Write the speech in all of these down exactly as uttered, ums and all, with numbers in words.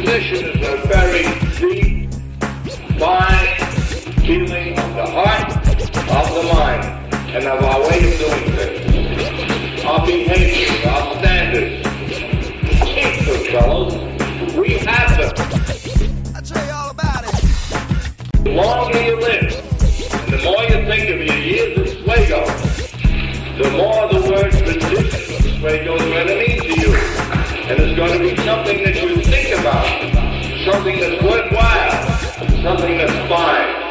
position is a very deep, fine feeling of the heart, of the mind, and of our way of doing things. Our behavior, our standards. Keep them, fellows. We have them. I'll tell you all about it. The longer you live, and the more you think of your years of Swago, the more the word tradition of Swago is going to mean to you. And it's going to be something that you think about, something that's worthwhile, something that's fine,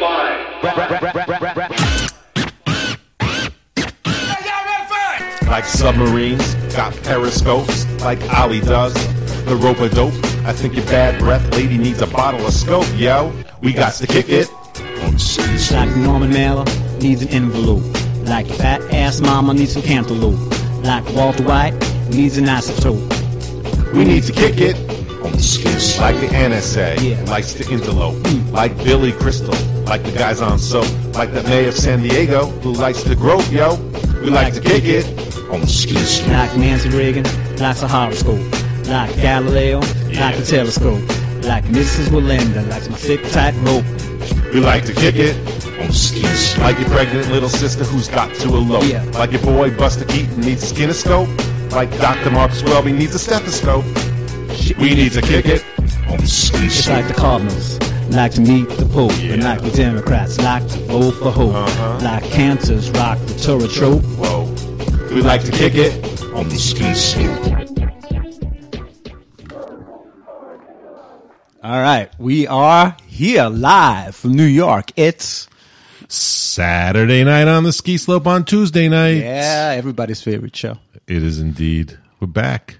fine. Like submarines, got periscopes, like Ollie does. The rope-a-dope, I think your bad breath lady needs a bottle of scope, yo. We got to kick it. Like Norman Mailer needs an envelope. Like fat ass mama needs some cantaloupe. Like Walter White needs an isotope. We need to kick it. Like the N S A Yeah. likes to interlope. Like Billy Crystal, like the guys on soap. Like the mayor of San Diego who likes to grope, yo. We like to kick it. Like Nancy Reagan likes a horoscope. Like Galileo like a telescope. Like Missus Walinda likes my thick tight rope. We like to kick it. Like your pregnant little sister who's got to elope. Yeah. Like your boy Buster Keaton needs a skinoscope. Like Doctor Marcus Welby needs a stethoscope. We need to kick it. It's like the Cardinals like to meet the Pope. Yeah. And like the Democrats like to vote for hope. Uh-huh. Like cancers rock the Torah trope. Whoa. We like to kick it on the ski slope. All right, we are here live from New York. It's Saturday night on the ski slope on Tuesday night. yeah, everybody's favorite show. It is indeed. We're back.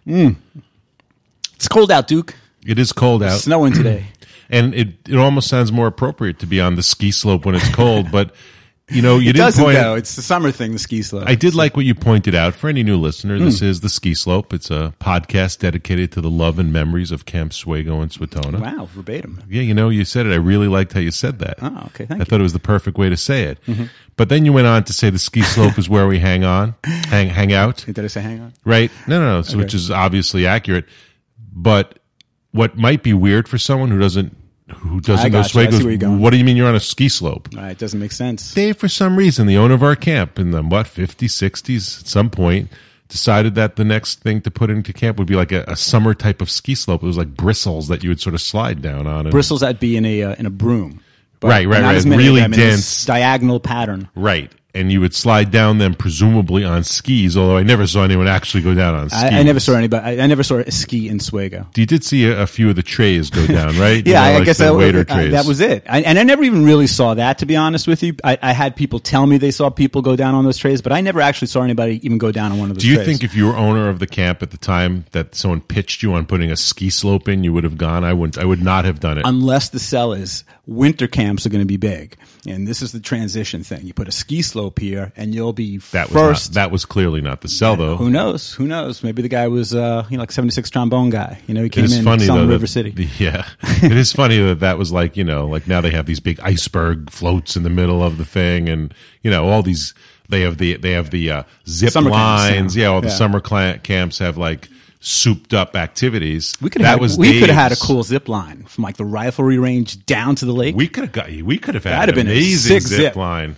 It's cold out, Duke. It is cold out. It's snowing today. And it, it almost sounds more appropriate to be on the ski slope when it's cold. But, you know, you It didn't doesn't point though. It's the summer thing, the ski slope. I did like what you pointed out. For any new listener, this is The Ski Slope. It's a podcast dedicated to the love and memories of Camp Swago and Swatona. Wow, verbatim. Yeah, you know, you said it. I really liked how you said that. Oh, okay, thank I you. thought it was the perfect way to say it. But then you went on to say the ski slope is where we hang on, hang hang out, Did I say hang on? right? No, no, no. So, Which is obviously accurate. But what might be weird for someone who doesn't who I doesn't know got you. I see where you're Swago, going. what do you mean you're on a ski slope? All right, it doesn't make sense. Dave, for some reason, the owner of our camp in the, what, fifties, sixties, at some point, decided that the next thing to put into camp would be like a, a summer type of ski slope. It was like bristles that you would sort of slide down on. And, Bristles that'd be in a uh, in a broom. But Right, right, not right. as many Really of them in this dense. diagonal pattern. Right. And you would slide down them, presumably on skis, although I never saw anyone actually go down on skis. I, I never saw anybody. I, I never saw a ski in Swago. You did see a, a few of the trays go down, right? You Yeah, know, I like guess the that, waiter uh, trays. that was it. I, and I never even really saw that, to be honest with you. I, I had people tell me they saw people go down on those trays, but I never actually saw anybody even go down on one of those Do you trays. think if you were owner of the camp at the time that someone pitched you on putting a ski slope in, you would have gone? I wouldn't. I would not have done it. Unless the sell is winter camps are going to be big, and this is the transition thing. You put a ski slope here, and you'll be that was first. not, that was clearly not the sell, though. Who knows? Who knows? Maybe the guy was, uh, you know, like seventy-six trombone guy. You know, he It came is in funny selling though. River that, City. Yeah, it is funny that that was like, you know, like now they have these big iceberg floats in the middle of the thing, and you know all these. They have the they have the uh, zip Summer camps, lines. yeah. Yeah, all the Yeah. summer cli- camps have like souped up activities. We could that have was we could have had a Dave's. cool zip line from like the riflery range down to the lake. We could have got. We could have had That'd have an been a amazing sick zip, zip. line.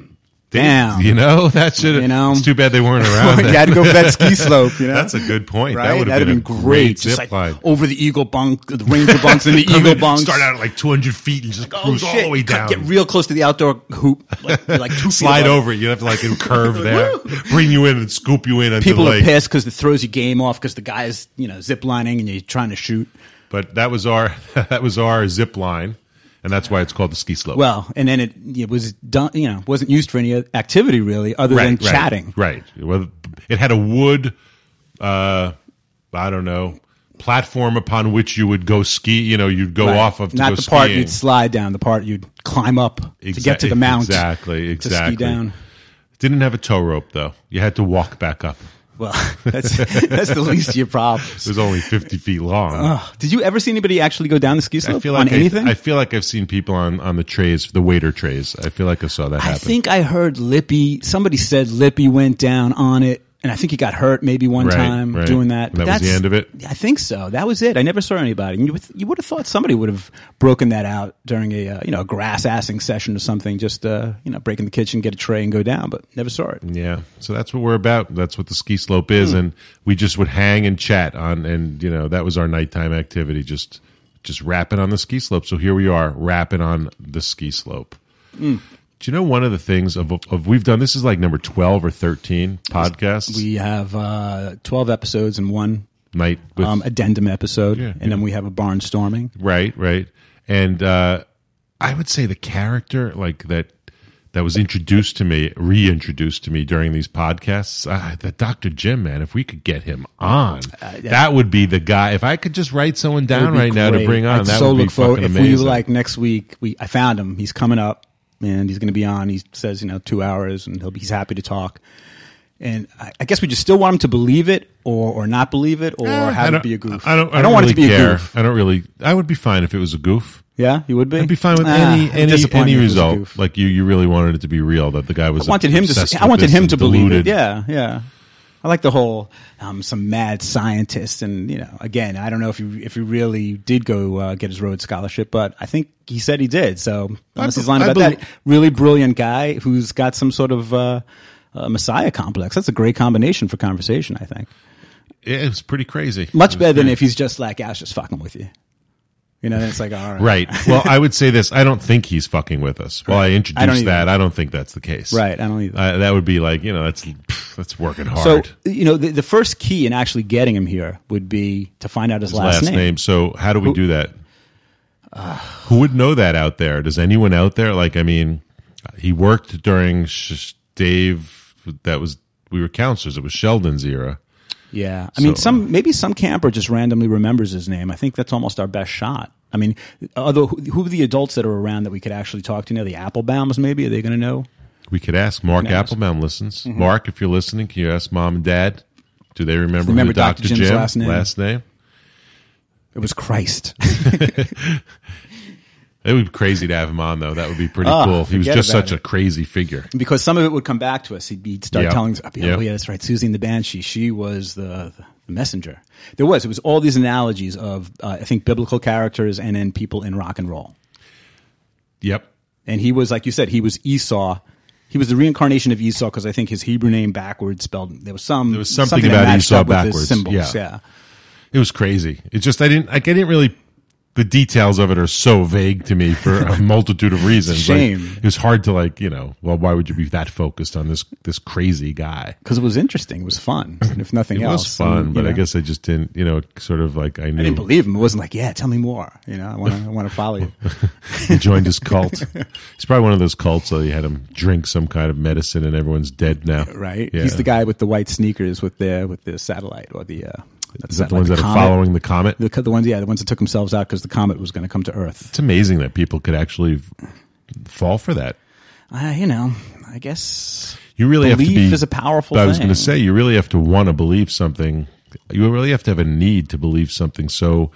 Damn. You know that should. You know? It's too bad they weren't around. you then. had to go for that ski slope. You know, That's a good point. right? That would have That'd been, been a great Just zip like line. over the eagle bunk, the ranger bunks, and the Come eagle in, bunks. Start out at like two hundred feet and just Oh cruise shit! all the way Cut- down. Get real close to the outdoor hoop, like, like two feet Slide above. over it. You have to like curve there, bring you in and scoop you in. Into People the are lake. pissed because it throws your game off because the guy's you know zip lining and you're trying to shoot. But that was our that was our zip line, and that's why it's called the ski slope. Well, and then it, it was done. You know, wasn't used for any activity really, other right, than right, chatting. Right. Well, it had a wood, uh, I don't know, platform upon which you would go ski. You know, you'd go Right. off of to not go the part skiing. you'd slide down, the part you'd climb up to get to the mount. Exactly. To Exactly. ski down. Didn't have a tow rope though. You had to walk back up. Well, that's that's the least of your problems. It was only fifty feet long. Ugh. Did you ever see anybody actually go down the ski slope I feel on like I, anything? I feel like I've seen people on, on the trays, the waiter trays. I feel like I saw that I happen. think I heard Lippy. Somebody said Lippy went down on it And I think he got hurt maybe one Right, time right. doing that. And that was That's- the end of it? I think so. That was it. I never saw anybody. And you would, you would have thought somebody would have broken that out during a uh, you know a grass assing session or something. Just uh, you know break in the kitchen, get a tray, and go down. But never saw it. Yeah, so that's what we're about. That's what the ski slope is, Hmm. and we just would hang and chat on, and you know that was our nighttime activity, just just rapping on the ski slope. So here we are, rapping on the ski slope. Mm. Do you know one of the things of, of we've done? This is like number twelve or thirteen podcasts. We have uh, twelve episodes and one night with um, addendum episode, Yeah, and yeah. then we have a barnstorming. right, right, and uh, I would say the character like that that was introduced to me, reintroduced to me during these podcasts. Uh, that Doctor Jim, man, if we could get him on, that would be the guy. If I could just write someone It would down be right now to great. bring on, I'd that so would be look forward- fucking if amazing. we like next week, we I found him. He's coming up, and he's going to be on. He says you know two hours, and he'll be, he's happy to talk. And I, I guess we just still want him to believe it, or or not believe it, or Eh, have I it don't- be a goof. I don't. I I don't, don't want really it to be care. a goof. I don't really. I would be fine if it was a goof. Yeah, you would be. I'd be fine with Ah, any it'd any disappoint any me if it was a result. goof. Like you, you really wanted it to be real. That the guy was. I wanted him to. obsessed I with wanted this him and to believe deluded. it. Yeah, yeah. I like the whole um, some mad scientist, and you know, again, I don't know if he if he really did go uh, get his Rhodes Scholarship, but I think he said he did. So unless be- he's lying I about believe- that, really brilliant guy who's got some sort of uh, uh, messiah complex. That's a great combination for conversation. I think Yeah, it was pretty crazy. much It was better than great. if he's just like, "I was just fucking with you." You know, then it's like, all right, Right. Well, I would say this. I don't think he's fucking with us. Well, I I don't introduced either. that. I don't think that's the case. right. I don't either. Uh, that would be like, you know, that's pff, that's working hard. So you know, the, the first key in actually getting him here would be to find out his, His last, name. So how do we Who- do that? Who would know that out there? Does anyone out there? Like, I mean, he worked during Sh- Dave. That was we were counselors. It was Sheldon's era. Yeah, I mean, So- some maybe some camper just randomly remembers his name. I think that's almost our best shot. I mean, although who, who are the adults that are around that we could actually talk to now? The Applebaums, maybe? Are they going to know? We could ask Mark Can ask. Applebaum listens. Mark, if you're listening, can you ask mom and dad? Do they remember, Remember who Doctor Doctor Jim's Jim last name? Last name? It was Christ. It would be crazy to have him on, though. That would be pretty Oh, cool. He was forget just about such it. a crazy figure. Because some of it would come back to us. He'd, he'd start Yeah. telling us, oh, Yeah. yeah, that's right, Susie and the Banshee, she was the, the messenger. There was. It was all these analogies of, uh, I think, biblical characters and then people in rock and roll. Yep. And he was, like you said, he was Esau. He was the reincarnation of Esau because I think his Hebrew name backwards spelled, there was some There was something that about matched Esau up with his backwards. symbols. Yeah. yeah. It was crazy. It just I didn't like I didn't really the details of it are so vague to me for a multitude of reasons. It's a shame. Like, it was hard to like, you know, well, why would you be that focused on this this crazy guy? Because it was interesting. It was fun, if nothing It else. was fun, And, but you I know, guess I just didn't, you know, sort of like I knew I didn't believe him. It wasn't like, yeah, tell me more. You know, I want to, I want to follow you. he joined his cult. He's probably one of those cults that you had him drink some kind of medicine and everyone's dead now. Right? Yeah. He's the guy with the white sneakers with the with the satellite or the. Uh, Is that the ones that are following the comet? The, the ones, yeah, the ones that took themselves out because the comet was going to come to Earth. It's amazing that people could actually fall for that. Uh, you know, I guess You really have to belief be. is a powerful but I was thing. going to say, you really have to want to believe something. You really have to have a need to believe something so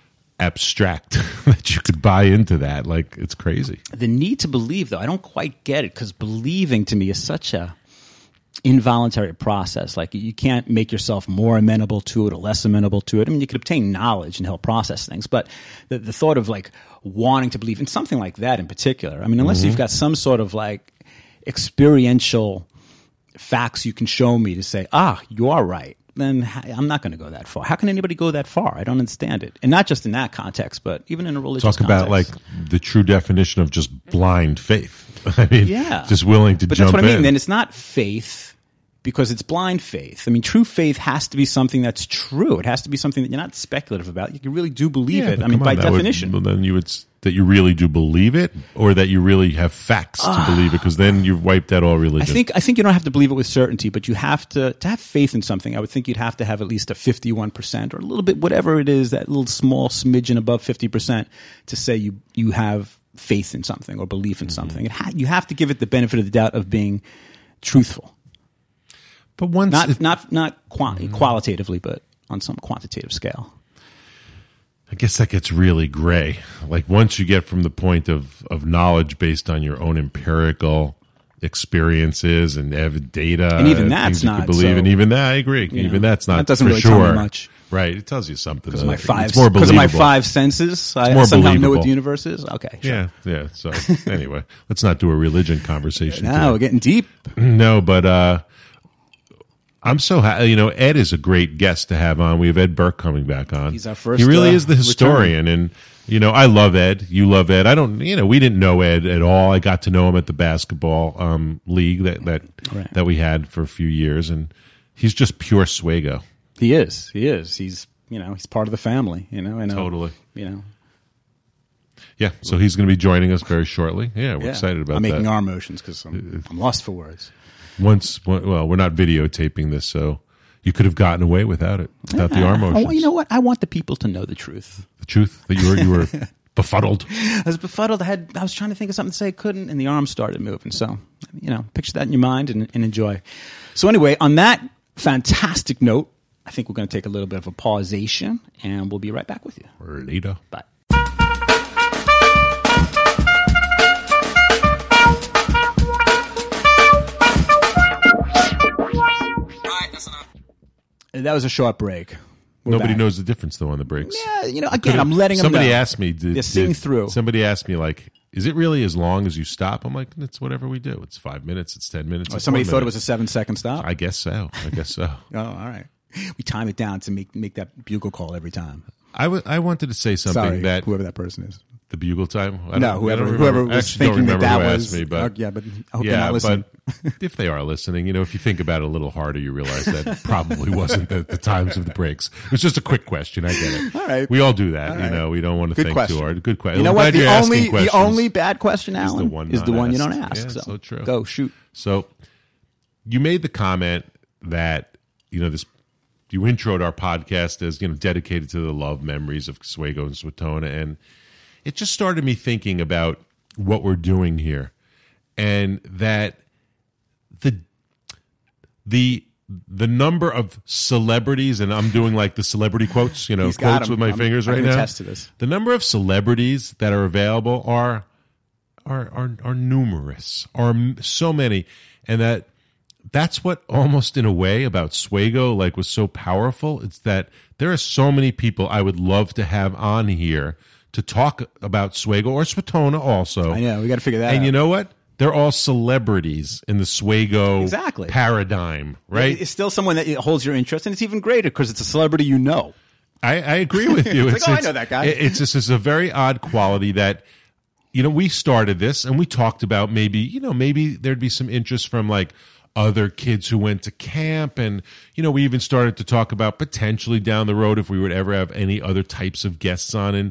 abstract that you could buy into that. Like it's crazy. The need to believe, though, I don't quite get it because believing to me is such a involuntary process. Like you can't make yourself more amenable to it or less amenable to it. I mean, you could obtain knowledge and help process things, but the, the thought of like wanting to believe in something like that in particular, I mean, unless Mm-hmm. you've got some sort of like experiential facts you can show me to say, ah, you are right, then ha- I'm not going to go that far. How can anybody go that far? I don't understand it. And not just in that context, but even in a religious Talk about like context. the true definition of just blind faith. I mean, Yeah. just willing to But jump that's what I mean. in. Then it's not faith because it's blind faith. I mean, true faith has to be something that's true. It has to be something that you're not speculative about. You really do believe Yeah, it. but I mean, come by on, that would- definition. well, then you would s- that you really do believe it, or that you really have facts to believe it, because then you've wiped out all I religion. think I think you don't have to believe it with certainty, but you have to to have faith in something. I would think you'd have to have at least a fifty-one percent or a little bit, whatever it is, that little small smidgen above fifty percent to say you you have faith in something or belief in something. It ha- you have to give it the benefit of the doubt of being truthful. but once Not it- not not qua- qualitatively, but on some quantitative scale. I guess that gets really gray. Like once you get from the point of, of knowledge based on your own empirical experiences and ev- data, And even and that's things you not, could believe, so- and even that I agree. You Even know, that's not that doesn't for really sure. tell me much. Right? It tells you something. Because uh, of my five, it's more because of my believable. five senses, I more somehow know believable. what the universe is. Okay, sure. Yeah, yeah. So anyway, let's not do a religion conversation. Now today. we're getting deep. No, but uh, I'm so ha- you know Ed is a great guest to have on. We have Ed Burke coming back on. He's our first, He really uh, is the historian, and you know I love Ed. You love Ed. I don't. You know we didn't know Ed at all. I got to know him at the basketball um, league that that Right. that we had for a few years, and he's just pure Swago. He is. He is. He's you know he's part of the family. You know. I know. Totally. You know. Yeah. So he's going to be joining us very shortly. Yeah, we're Yeah. excited about I'm that. making arm motions because I'm, I'm lost for words. Once, well, we're not videotaping this, so you could have gotten away without it, without the arm I- I- motions. you know what? I want the people to know the truth. The truth that you were you were befuddled. I was befuddled. I had. I was trying to think of something to say, couldn't, and the arm started moving. So, you know, picture that in your mind and, and enjoy. So, anyway, on that fantastic note, I think we're going to take a little bit of a pausation, and we'll be right back with you. Later. Bye. That was a short break. We're Nobody back. knows the difference though on the breaks. Yeah, you know, again, I'm letting them know. Somebody asked me. Did, They're seeing did- through. Somebody asked me like, "Is it really as long as you stop?" I'm like, "It's whatever we do. It's five minutes. It's ten minutes." Oh, it's somebody one thought it minute." was a seven second stop. I guess so. I guess so. Oh, all right. We time it down to make make that bugle call every time. I, w- I wanted to say something Sorry, that whoever that person is. the bugle time. I No, don't- whoever I don't whoever remember- was actually don't thinking that remember that who was. asked me, but uh, yeah, but I hope they're yeah, not listening. but if they are listening, you know, if you think about it a little harder, you realize that probably wasn't the, the times of the breaks. It was just a quick question. I get it. All right. We all do that. All you right. know, we don't want to Good think question. too hard. Good question. You know I'm what? glad The you're asking only the questions. only bad question, Alan, the one is the not one you asked. don't ask. Yeah, so, so true. Go shoot. So you made the comment that, you know, this, you introed our podcast as, you know, dedicated to the love memories of Swago and Swatona. And it just started me thinking about what we're doing here, and that the, the, the number of celebrities, and I'm doing like the celebrity quotes, you know, He's got quotes 'em. with my I'm- fingers I right can now. attest to this. The number of celebrities that are available are are are, are numerous, are m- so many, and that that's what almost in a way about Swago like was so powerful. It's that there are so many people I would love to have on here to talk about Swago or Swatona also. I know we got to figure that And out. you know what? They're all celebrities in the Swago Exactly. paradigm, right? It's still someone that holds your interest, and it's even greater because it's a celebrity you know. I, I agree with you. It's like, oh, I know that guy. it- It's just it's a very odd quality that, you know, we started this and we talked about maybe, you know, maybe there'd be some interest from like other kids who went to camp. And, you know, we even started to talk about potentially down the road if we would ever have any other types of guests on. And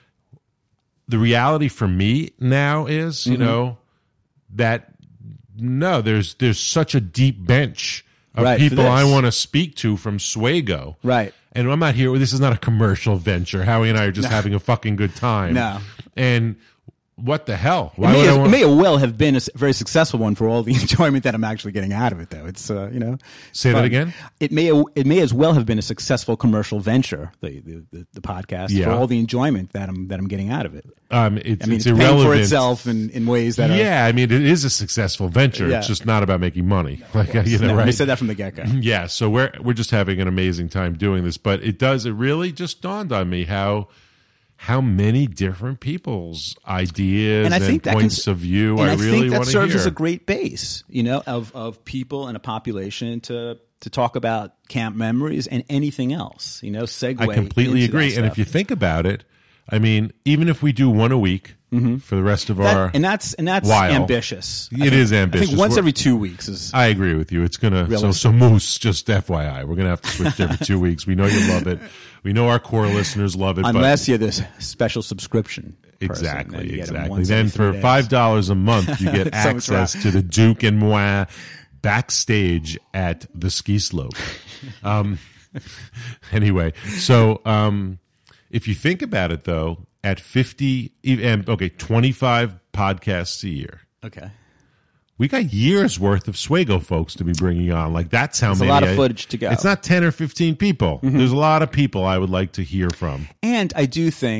the reality for me now is, you Mm-hmm. know, that no, there's there's such a deep bench of Right, for people I this. want to speak to from Swago. Right. And I'm not here. This is not a commercial venture. Howie and I are just having a fucking good time. No. And what the hell? It Why may, would I as- want- it may well have been a s- very successful one for all the enjoyment that I'm actually getting out of it, though. It's uh, you know. Say that fun. again? It may it may as well have been a successful commercial venture, the the, the, the podcast, Yeah. for all the enjoyment that I'm that I'm getting out of it. um, it's, I mean, it's it's, paying irrelevant for itself in, in ways that are. Yeah, I mean, it is a successful venture. Yeah. It's just not about making money. Like you know, No, right? We said that from the get go. Yeah, so we're we're just having an amazing time doing this, but it does it really just dawned on me how how many different people's ideas And and, I think that points can, of view and I, I really think that want to serves hear. as a great base, you know, of of people and a population to to talk about camp memories and anything else, you know, segue. I completely into that agree. And if stuff. you think about it, I mean, even if we do one a week for the rest of That- our, and that's and that's while. ambitious. It is I ambitious. think once We're- every two weeks is. I agree with you. It's gonna so Realistic. so Moose. Just F Y I, we're gonna have to switch every two weeks. We know you love it. We know our core listeners love it. Unless you're this special subscription. but person, then exactly, you get them exactly. once Then every for three five days. dollars a month, you get So it's access rough. to the Duke and Moi backstage at the ski slope. Um, anyway, so um, if you think about it, though, at fifty, and okay, twenty-five podcasts a year. Okay. We got years worth of Swago folks to be bringing on. Like that's how There's a many. lot of I- footage to go. Mm-hmm. It's not ten or fifteen people. There's a lot of people I would like to hear from. And I do think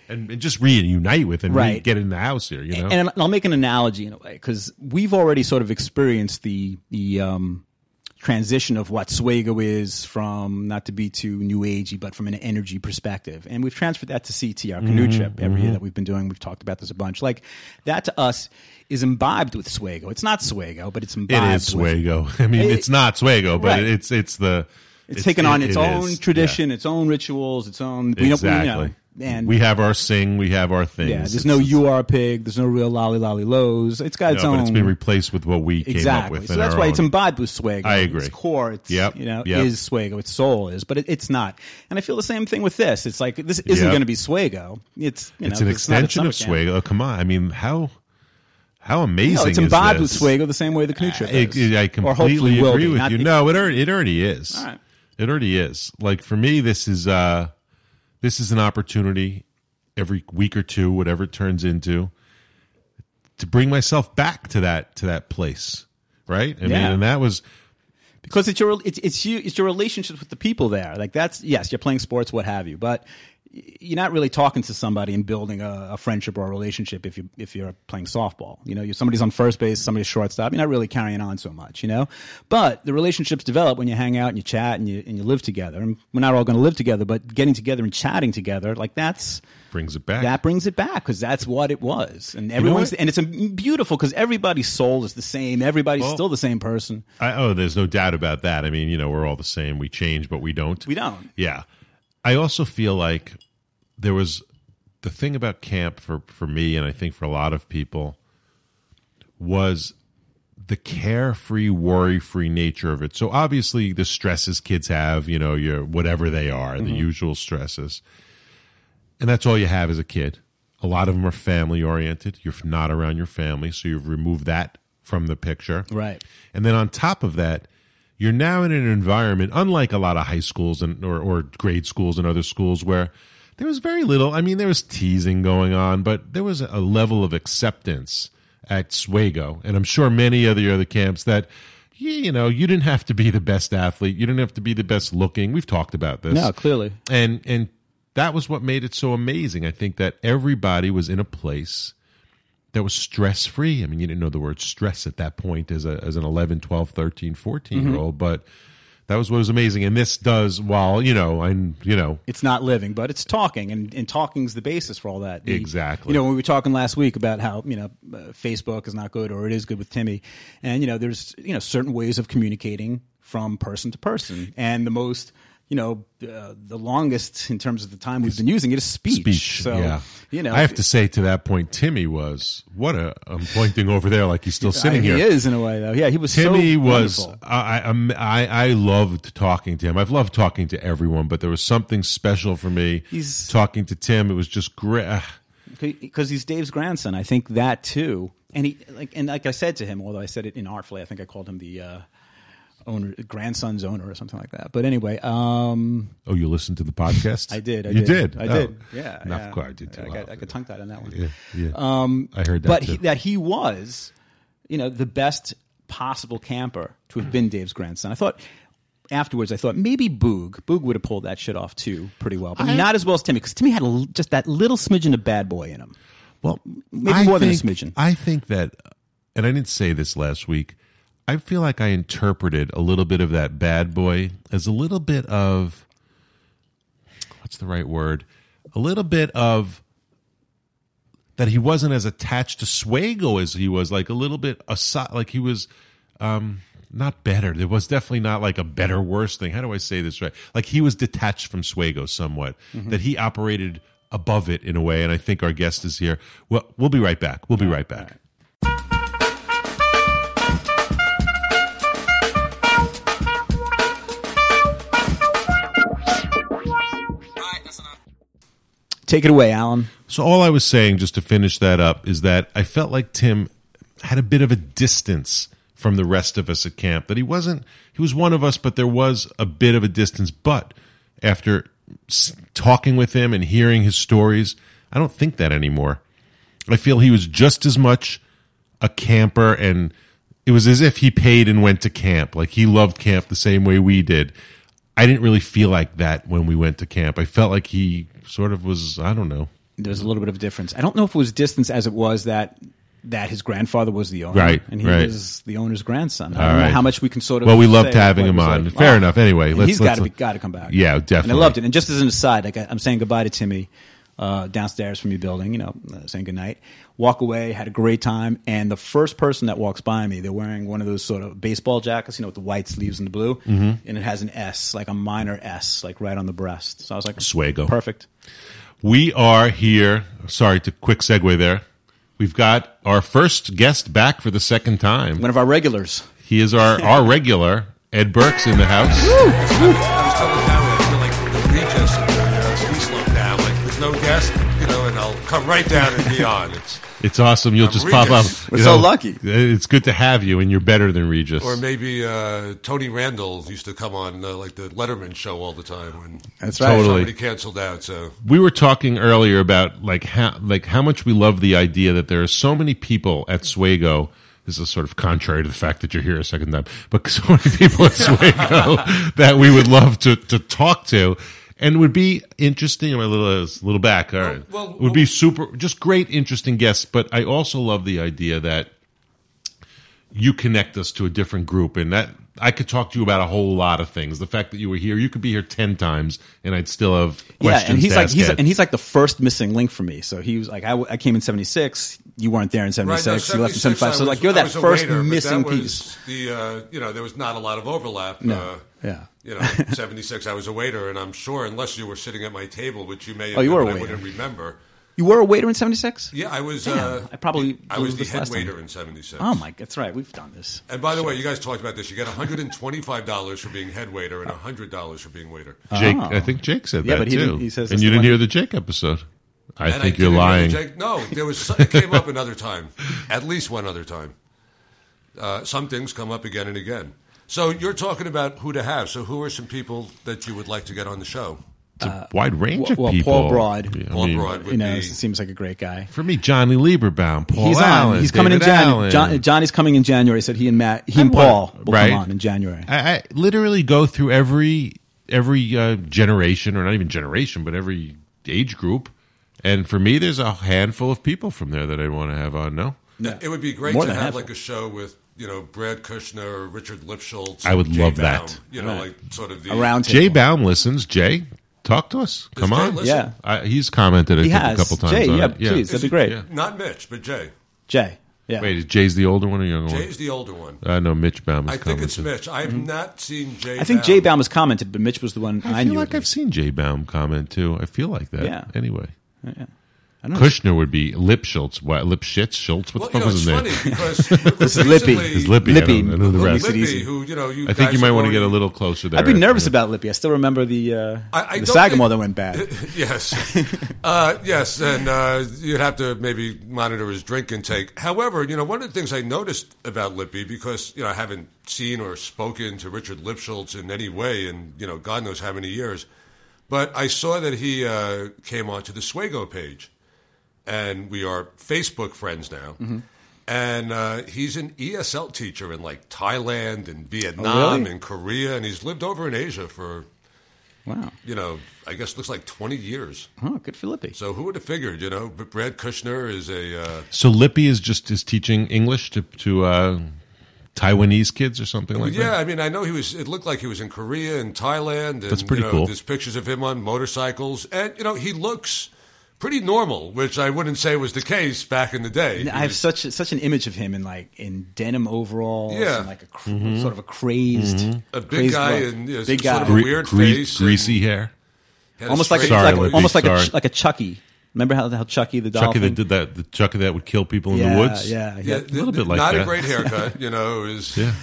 and, and just reunite with and Right. re- get in the house here. You know, And I'll make an analogy in a way, because we've already sort of experienced the the um, transition of what Swago is from, not to be too new agey, but from an energy perspective. And we've transferred that to C T, our canoe Mm-hmm, trip every year that we've been doing. We've talked about this a bunch. Like, that to us is imbibed with Swago. It's not Swago, but it's it imbibed is with Swago. I mean, It- it's not Swago, but Right. it's it's the It's, taken on its it own is. tradition, Yeah. its own rituals, its own we don't- we, Exactly. you know, and we have our sing, we have our things. yeah, there's It's- no it's- you are a pig, there's no real lolly lolly lows. It's got its no, own. but it's been replaced with what we came up Exactly. with. So in that's our why it's own. imbibed with Swago. I agree. Its core, it's, Yep. you know, Yep. is Swago. Its soul is, but it, it's not. And I feel the same thing with this. It's like, this isn't Yep. going to be Swago. It's, you It's know, an it's not a extension of summer camp. Swago. Oh, come on, I mean, how how amazing No, it's is imbibed this? with Swago the same way the canoe trip I, is. I Or completely hopefully will agree be. with Not you. the- No, it already, it already is. All right. It already is. Like for me, this is uh, this is an opportunity every week or two, whatever it turns into, to bring myself back to that to that place, right? I mean, Yeah. and that was Because it's your it's it's you it's your relationships with the people there. Like, that's, yes, you're playing sports, what have you, but y- you're not really talking to somebody and building a, a friendship or a relationship if you if you're playing softball. You know, you somebody's on first base, somebody's shortstop. You're not really carrying on so much. You know, but the relationships develop when you hang out and you chat and you and you live together. And we're not all going to live together, but getting together and chatting together, like, that's. brings it back. That brings it back, because that's what it was, and everyone's what? and it's a, beautiful because everybody's soul is the same. Everybody's Well, still the same person. I, oh, there's no doubt about that. I mean, you know, we're all the same. We change, but we don't. We don't. Yeah. I also feel like there was the thing about camp for, for me, and I think for a lot of people, was the carefree, worry-free nature of it. So obviously the stresses kids have, you know, your whatever they are, the usual stresses. And that's all you have as a kid. A lot of them are family-oriented. You're not around your family, so you've removed that from the picture. Right. And then on top of that, you're now in an environment, unlike a lot of high schools and or, or grade schools and other schools, where there was very little. I mean, there was teasing going on, but there was a level of acceptance at Swago, and I'm sure many of the other camps that, you, you know, you didn't have to be the best athlete, you didn't have to be the best looking. We've talked about this. No, clearly. And and that was what made it so amazing. I think that everybody was in a place that was stress-free. I mean, you didn't know the word stress at that point as a as an eleven, twelve, thirteen, fourteen-year-old, but that was what was amazing. And this does, while, you know, I'm, you know, It's not living, but it's talking, and, and talking's the basis for all that. The- Exactly. You know, we were talking last week about how, you know, uh, Facebook is not good, or it is good with Timmy, and, you know, there's, you know, certain ways of communicating from person to person, and the most, you know, uh, the longest in terms of the time we've been using it is speech. speech. So, yeah. you know, I have to say to that point, Timmy was, what a, I'm pointing over there like he's still sitting he here. is in a way, though. Yeah, he was Timmy so was wonderful. I, I I I loved talking to him. I've loved talking to everyone, but there was something special for me He's- talking to Tim. It was just great. Ah, Because he's Dave's grandson. I think that too. And he like and like I said to him, although I said it inartfully, I think I called him the uh, owner, grandson's owner, or something like that. But anyway, um, Oh, you listened to the podcast? I did. I you did. did. I Oh. did. Yeah. No, yeah. of course I did too. I got, I got tongue tied on that one. Yeah, yeah. Um, I heard that but too. he, that he was, you know, the best possible camper to have been Dave's grandson. I thought. Afterwards, I thought maybe Boog Boog would have pulled that shit off too, pretty well, but I- not as well as Timmy, because Timmy had a, l- just that little smidgen of bad boy in him. Well, maybe I more than a think- smidgen. I think that, and I didn't say this last week, I feel like I interpreted a little bit of that bad boy as a little bit of, what's the right word? A little bit of that he wasn't as attached to Swago as he was, like a little bit aside, like he was um, not better. There was definitely not like a better, worse thing. How do I say this right? Like he was detached from Swago somewhat, Mm-hmm. that he operated above it in a way. And I think our guest is here. Well, we'll be right back. We'll be right back. Take it away, Alan. So all I was saying, just to finish that up, is that I felt like Tim had a bit of a distance from the rest of us at camp. That he wasn't, he was one of us, but there was a bit of a distance. But after s- talking with him and hearing his stories, I don't think that anymore. I feel he was just as much a camper, and it was as if he paid and went to camp. Like he loved camp the same way we did. I didn't really feel like that when we went to camp. I felt like he sort of was, I don't know, there's a little bit of a difference. I don't know if it was distance as it was that that his grandfather was the owner, Right, and he right. was the owner's grandson. I All don't know right. how much we can sort of. Well, we loved say having what him was on. like. Fair Wow. enough. Anyway, And let's- he's let's- got to got to come back. Yeah, definitely. And I loved it. And just as an aside, like I, I'm saying goodbye to Timmy uh, downstairs from your building. You know, uh, saying goodnight. Walk away. Had a great time. And the first person that walks by me, they're wearing one of those sort of baseball jackets, you know, with the white sleeves and the blue, mm-hmm. and it has an S, like a minor S, like right on the breast. So I was like, Swago. perfect. We are here. Sorry to quick segue there. We've got our first guest back for the second time. One of our regulars. He is our, our regular. Ed Burke's in the house. I was telling Howie, I feel like the Regis of the uh, ski slope now. Like, there's no guest, you know, and I'll come right down and be on. It's It's awesome. You'll I'm just pop up. Regis. We're You so lucky. It's good to have you, and you're better than Regis. Or maybe uh, Tony Randall used to come on uh, like the Letterman show all the time when That's right. Totally. somebody canceled out. So We were talking earlier about like how like how much we love the idea that there are so many people at Swago. This is sort of contrary to the fact that you're here a second time, but so many people at Swago that we would love to to talk to. And would be interesting. My little uh, little back. All right, well, would be super, just great, interesting guests. But I also love the idea that you connect us to a different group, and that I could talk to you about a whole lot of things. The fact that you were here, you could be here ten times, and I'd still have Yeah, questions. and he's to like ask he's Ed. and he's like the first missing link for me. So he was like, I, w- I came in seventy-six. You weren't there in right, seventy-six. no, you left in seventy-six, seventy-five. So I like was- you're I that was a first waiter, but missing that was piece. The uh, you know there was not a lot of overlap. No. Uh, Yeah. You know, seventy-six. I was a waiter, and I'm sure unless you were sitting at my table, which you may have Oh, you been, were a but I waiter. wouldn't remember. You were a waiter in seventy-six. Yeah, I was. Damn, uh, I probably I was blew the this head last time. waiter in seventy-six. Oh my, that's right. We've done this. And by the way, you guys talked about this. You get one hundred twenty-five dollars for being head waiter and one hundred dollars for being waiter. Jake, Oh. I think Jake said Yeah, that but he too. didn't- he says and that's you the didn't one- hear the Jake episode. I And think I you're didn't lying. remember Jake- no, there was it came up another time, at least one other time. Uh, some things come up again and again. So you're talking about who to have. So who are some people that you would like to get on the show? It's a wide range of well, people. Paul Broad. I Paul mean, Broad would You know, be. seems like a great guy. For me, Johnny Lieberbaum, Paul he's Allen, on. He's coming in David January. Allen. John, Johnny's coming in January. He said he and Matt, he and And what- Paul will right. come on in January. I, I literally go through every every uh, generation, or not even generation, but every age group. And for me, there's a handful of people from there that I want to have on. No, It would be great More to than have half. like a show with you know Brad Kushner, or Richard Lipschultz. I would Jay love Baum, that. You know, Right. like sort of the Around Jay table. Baum listens. Jay, talk to us. Come Jay on. listen? Yeah. I, he's commented I He think, has. a couple times. Jay, on yeah, it. please, that'd be great. Yeah. Not Mitch, but Jay. Jay. Yeah. Wait, is Jay's the older one or younger one? Jay's the older one. I know Mitch Baum. Has I think it's commented. Mitch. I have not seen Jay. I think Jay Baum has commented, but Mitch was the one I, I feel knew. like I've seen Jay Baum comment too. I feel like that. Yeah. Anyway, Yeah. I don't know. Kushner would be Lipschultz. What Lipschitz? Schultz? What Well, the you fuck know, was it's his funny name? because This is Lippy. recently- It's Lippy. Lippy. I don't, I know the Lippy. rest. Makes it Lippy, easy. who you know, you I think guys you might have want to get a already- little closer there. I'd be Ed. nervous about Lippy. I still remember the uh, I- I the don't Sagamore think- that went bad. Yes, uh, yes, and uh, you'd have to maybe monitor his drink intake. However, you know, one of the things I noticed about Lippy, because you know I haven't seen or spoken to Richard Lipschultz in any way in you know God knows how many years, but I saw that he uh, came onto the Swago page, and we are Facebook friends now. Mm-hmm. And uh, he's an E S L teacher in like Thailand and Vietnam Oh, really? and Korea, and he's lived over in Asia for Wow. you know I guess looks like twenty years. Oh, good for Lippy. So who would have figured, you know, but Brad Kushner is a uh, So Lippy is just is teaching English to to uh, Taiwanese kids or something like yeah. that. I mean, I know he was. It looked like he was in Korea and Thailand. And, That's pretty you know, cool. There's pictures of him on motorcycles, and you know, he looks pretty normal, which I wouldn't say was the case back in the day. He I have was- such such an image of him in like in denim overalls, Yeah. and like a cr- sort of a crazed, a big crazed guy look. and you know, big sort guy, of a weird Gre- face, greasy and hair. had a almost like a, straight Sorry, like, Lippy, almost like sorry. a like a Chucky. Remember how how Chucky the Chucky dolphin? that did that. The Chucky that would kill people in yeah, the woods. Yeah, Yeah, yeah. a little bit like not that. a great haircut, you know. Is Yeah.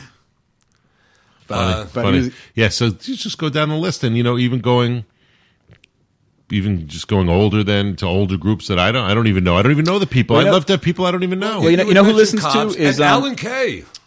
Funny, Uh, but funny. he was- yeah, so you just go down the list, and you know, even going, even just going older than to older groups that I don't, I don't even know. I don't even know the people. Well, I'd you know- love to have people I don't even know. Well, you know- would who mention listens to Cobbs is, and um, Alan Kay.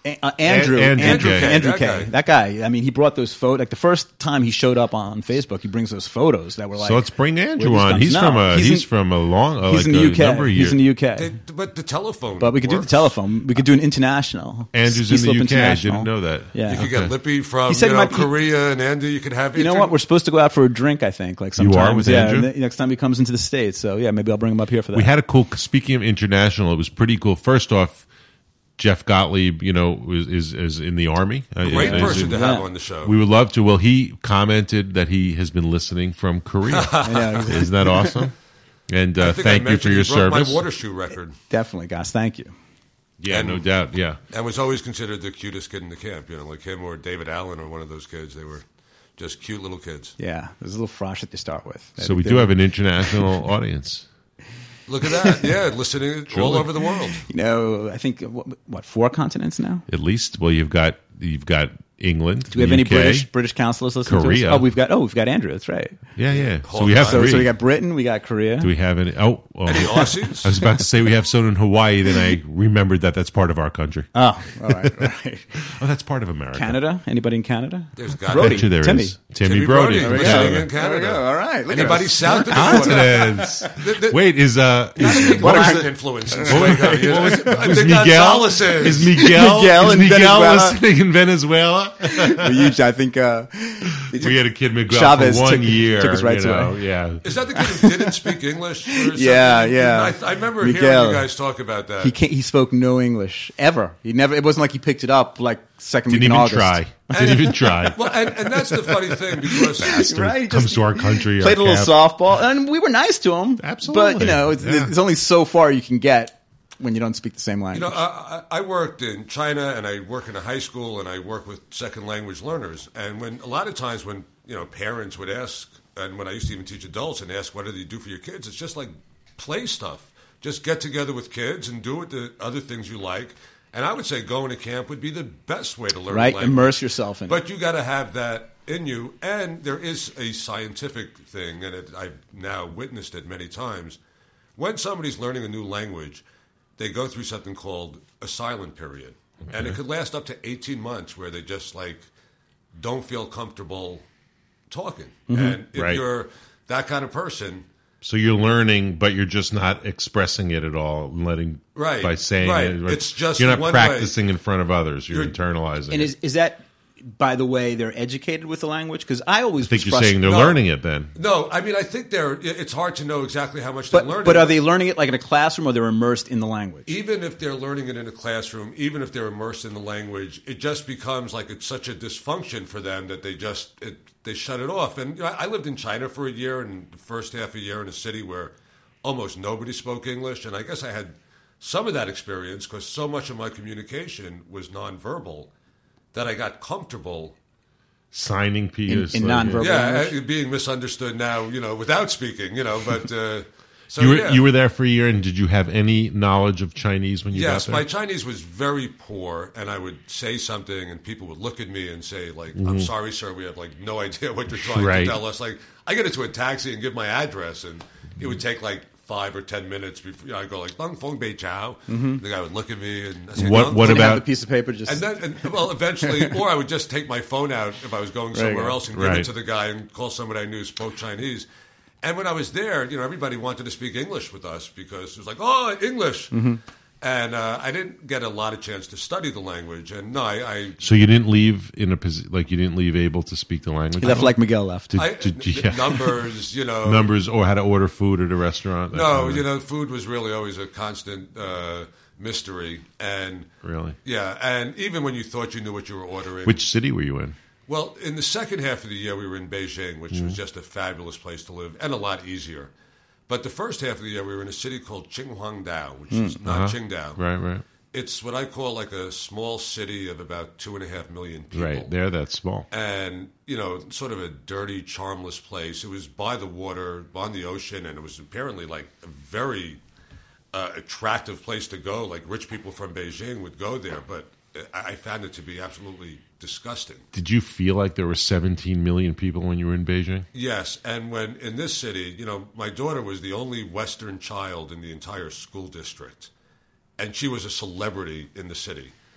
A- uh, Andrew, An- Andrew Andrew, K. K. Andrew That K. guy. That guy. I mean, he brought those photos. Like the first time he showed up on Facebook, he brings those photos that were like. So let's bring Andrew where this on. comes- He's No, from a he's, in, from a long uh, he's like in the a U K. number of He's years. in the U K. They, but the telephone. But we could do the works. telephone. We could do an international. Andrew's Ski in the slope U K. I international. didn't know that. Yeah. You could get Lippy from He said you he know, might be- Korea, and Andy. You could have. You know inter- what? We're supposed to go out for a drink. I think like You are sometimes. with yeah, Andrew? and the- next time he comes into the States. So yeah, maybe I'll bring him up here for that. We had a cool. Speaking of international, it was pretty cool. First off, Jeff Gottlieb, you know, is is, is in the Army. Uh, Great is- person is- to have Yeah. on the show. We would love to. Well, he commented that he has been listening from Korea. Yeah, Isn't that awesome? And I uh, think I thank you for mentioned your he broke service. My water shoe record, definitely, guys. Thank you. Yeah, And- no doubt. Yeah. and was always considered the cutest kid in the camp. You know, like him or David Allen or one of those kids. They were just cute little kids. Yeah, there's a little frosh that you start with. So we They- do have an international audience. Look at that. Yeah, listening all Truly. over the world. You know, I think what, what four continents now. At least, well, you've got you've got England. Do we have U any K. British British counselors listening Korea. to us? Oh, we've got oh, we've got Andrew. That's right. Yeah, yeah. So Hold we have on. So, three. so we got Britain, we got Korea. do we have any? Oh, oh. Any Aussies? I was about to say we have some in Hawaii. Then I remembered that that's part of our country. Oh, all right, all right. Oh, that's part of America. Canada? Anybody in Canada? There's got I to bet you there Timmy. is. Timmy, Timmy Brody. Brody. There we listening go. in Canada. There we go. All right. Look at Anybody us. south of the border? Continents. The- the- Wait, is uh, Not a is, big what was Latin it? influence in What Sligo. was, You know, what was, I was think Miguel? Gonzalez is. Is Miguel? Miguel is in Miguel Venezuela? listening in Venezuela? Well, you, I think uh, We had a kid Miguel Chavez for one took- year. took us right you know, away. Yeah. Is that the kid who didn't speak English? Or something? Yeah, yeah. I, I remember Miguel. hearing you guys talk about that. he can't, he spoke no English ever. He never. It wasn't like he picked it up like second Didn't week in even August. try. Didn't even try. Well, and, and that's the funny thing because Right, he Comes just- to our country. Played a our little camp. softball, and we were nice to him. Absolutely. But you know, it's, Yeah. it's only so far you can get when you don't speak the same language. you know I, I I worked in China and I work in a high school and I work with second language learners. And when a lot of times when you know parents would ask, and when I used to even teach adults and ask, what do you do for your kids? It's just like play stuff. Just get together with kids and do it the other things you like. And I would say going to camp would be the best way to learn right? a language. Immerse yourself in it. But you got to have that in you. And there is a scientific thing, and it, I've now witnessed it many times. When somebody's learning a new language, they go through something called a silent period. And it could last up to eighteen months where they just like don't feel comfortable talking. And if Right. you're that kind of person, So you're learning, but you're just not expressing it at all and letting Right, by saying right. it. It's just you're not one practicing in front of others. You're, You're- internalizing. And it. is is that, by the way, they're educated with the language? Because I always I think was you're frust- saying they're No. learning it then. no, I mean, I think they're, it's hard to know exactly how much But, they're learning. but are they learning it like in a classroom, or they're immersed in the language? Even if they're learning it in a classroom, even if they're immersed in the language, it just becomes like it's such a dysfunction for them that they just it, they shut it off. And you know, I lived in China for a year, and the first half a year in a city where almost nobody spoke English, and I guess I had some of that experience because so much of my communication was nonverbal that I got comfortable. Signing P.S. in nonverbal- Yeah, language? uh, being misunderstood now, you know, without speaking, you know, but. Uh, So, You were yeah. you were there for a year, and did you have any knowledge of Chinese when you Yes, got my there? Chinese was very poor, and I would say something, and people would look at me and say, like, Mm-hmm. I'm sorry, sir, we have, like, no idea what you're trying Right. to tell us. Like, I get into a taxi and give my address, and it would take, like, five or ten minutes before you know, I go, like, Long Fong Bei Chow. The guy would look at me, and I say, What- "Long what Fong They have about- the piece of paper just and then, and, well, eventually, or I would just take my phone out if I was going There you somewhere go. else and give Right. it to the guy and call somebody I knew spoke Chinese. And when I was there, you know, everybody wanted to speak English with us because it was like, oh, English. Mm-hmm. And uh, I didn't get a lot of chance to study the language. And no, I, I, So you didn't leave in a posi- like you didn't leave able to speak the language. he left like Miguel left. Did- I did- n- yeah. numbers, you know. numbers or how to order food at a restaurant. that No, kind of- you know, food was really always a constant uh, mystery. And really. yeah, and even when you thought you knew what you were ordering. Which city were you in? Well, in the second half of the year, we were in Beijing, which Mm-hmm. was just a fabulous place to live and a lot easier. But the first half of the year, we were in a city called Qinghuangdao, which is not Uh-huh. Qingdao. Right, right, It's what I call like a small city of about two and a half million people. right. There, that's small. And, you know, sort of a dirty, charmless place. It was by the water, on the ocean, and it was apparently like a very uh, attractive place to go. Like rich people from Beijing would go there, but I I found it to be absolutely disgusting. Did you feel like there were seventeen million people when you were in Beijing? Yes, and when in this city, you know, my daughter was the only Western child in the entire school district, and she was a celebrity in the city.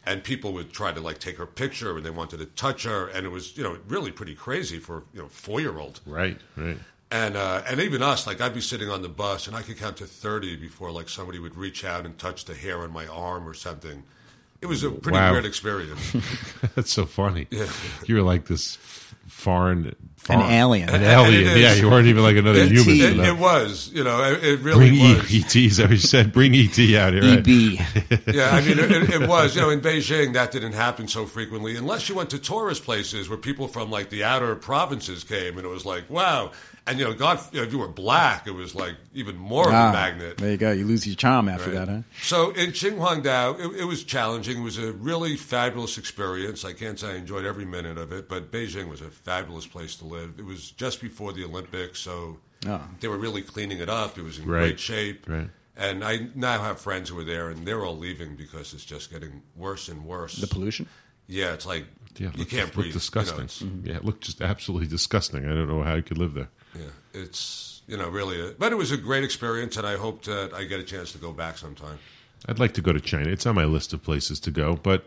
and people would try to like take her picture, and they wanted to touch her, and it was you know really pretty crazy for you know four year old. Right, right. And uh, and even us, like I'd be sitting on the bus, and I could count to thirty before like somebody would reach out and touch the hair on my arm or something. It was a pretty Wow. weird experience. That's so funny. Yeah. You were like this foreign, foreign An alien. An And alien. it is- Yeah, you weren't even like another It, human. it, to them. it was, you know, it, it really Bring E- was. E.T. Is that what you said? Bring E T out here. E Right? B. Yeah, I mean, it, it, it was. You know, in Beijing, that didn't happen so frequently, unless you went to tourist places where people from like the outer provinces came, and it was like, wow. And you know, God, you know, if you were black, it was like even more of Ah, a magnet. There you go. You lose your charm after Right. that, huh? So in Qinhuangdao, it, it was challenging. It was a really fabulous experience. I can't say I enjoyed every minute of it, but Beijing was a fabulous place to live. It was just before the Olympics, so Oh. they were really cleaning it up. It was in Right. great shape. Right. And I now have friends who are there, and they're all leaving because it's just getting worse and worse. The pollution. Yeah, it's like Yeah, you look, can't look breathe. disgusting. You know, it's- Yeah, it looked just absolutely disgusting. I don't know how you could live there. yeah, it's you know really, a, but it was a great experience, and I hope that I get a chance to go back sometime. I'd like to go to China. It's on my list of places to go, but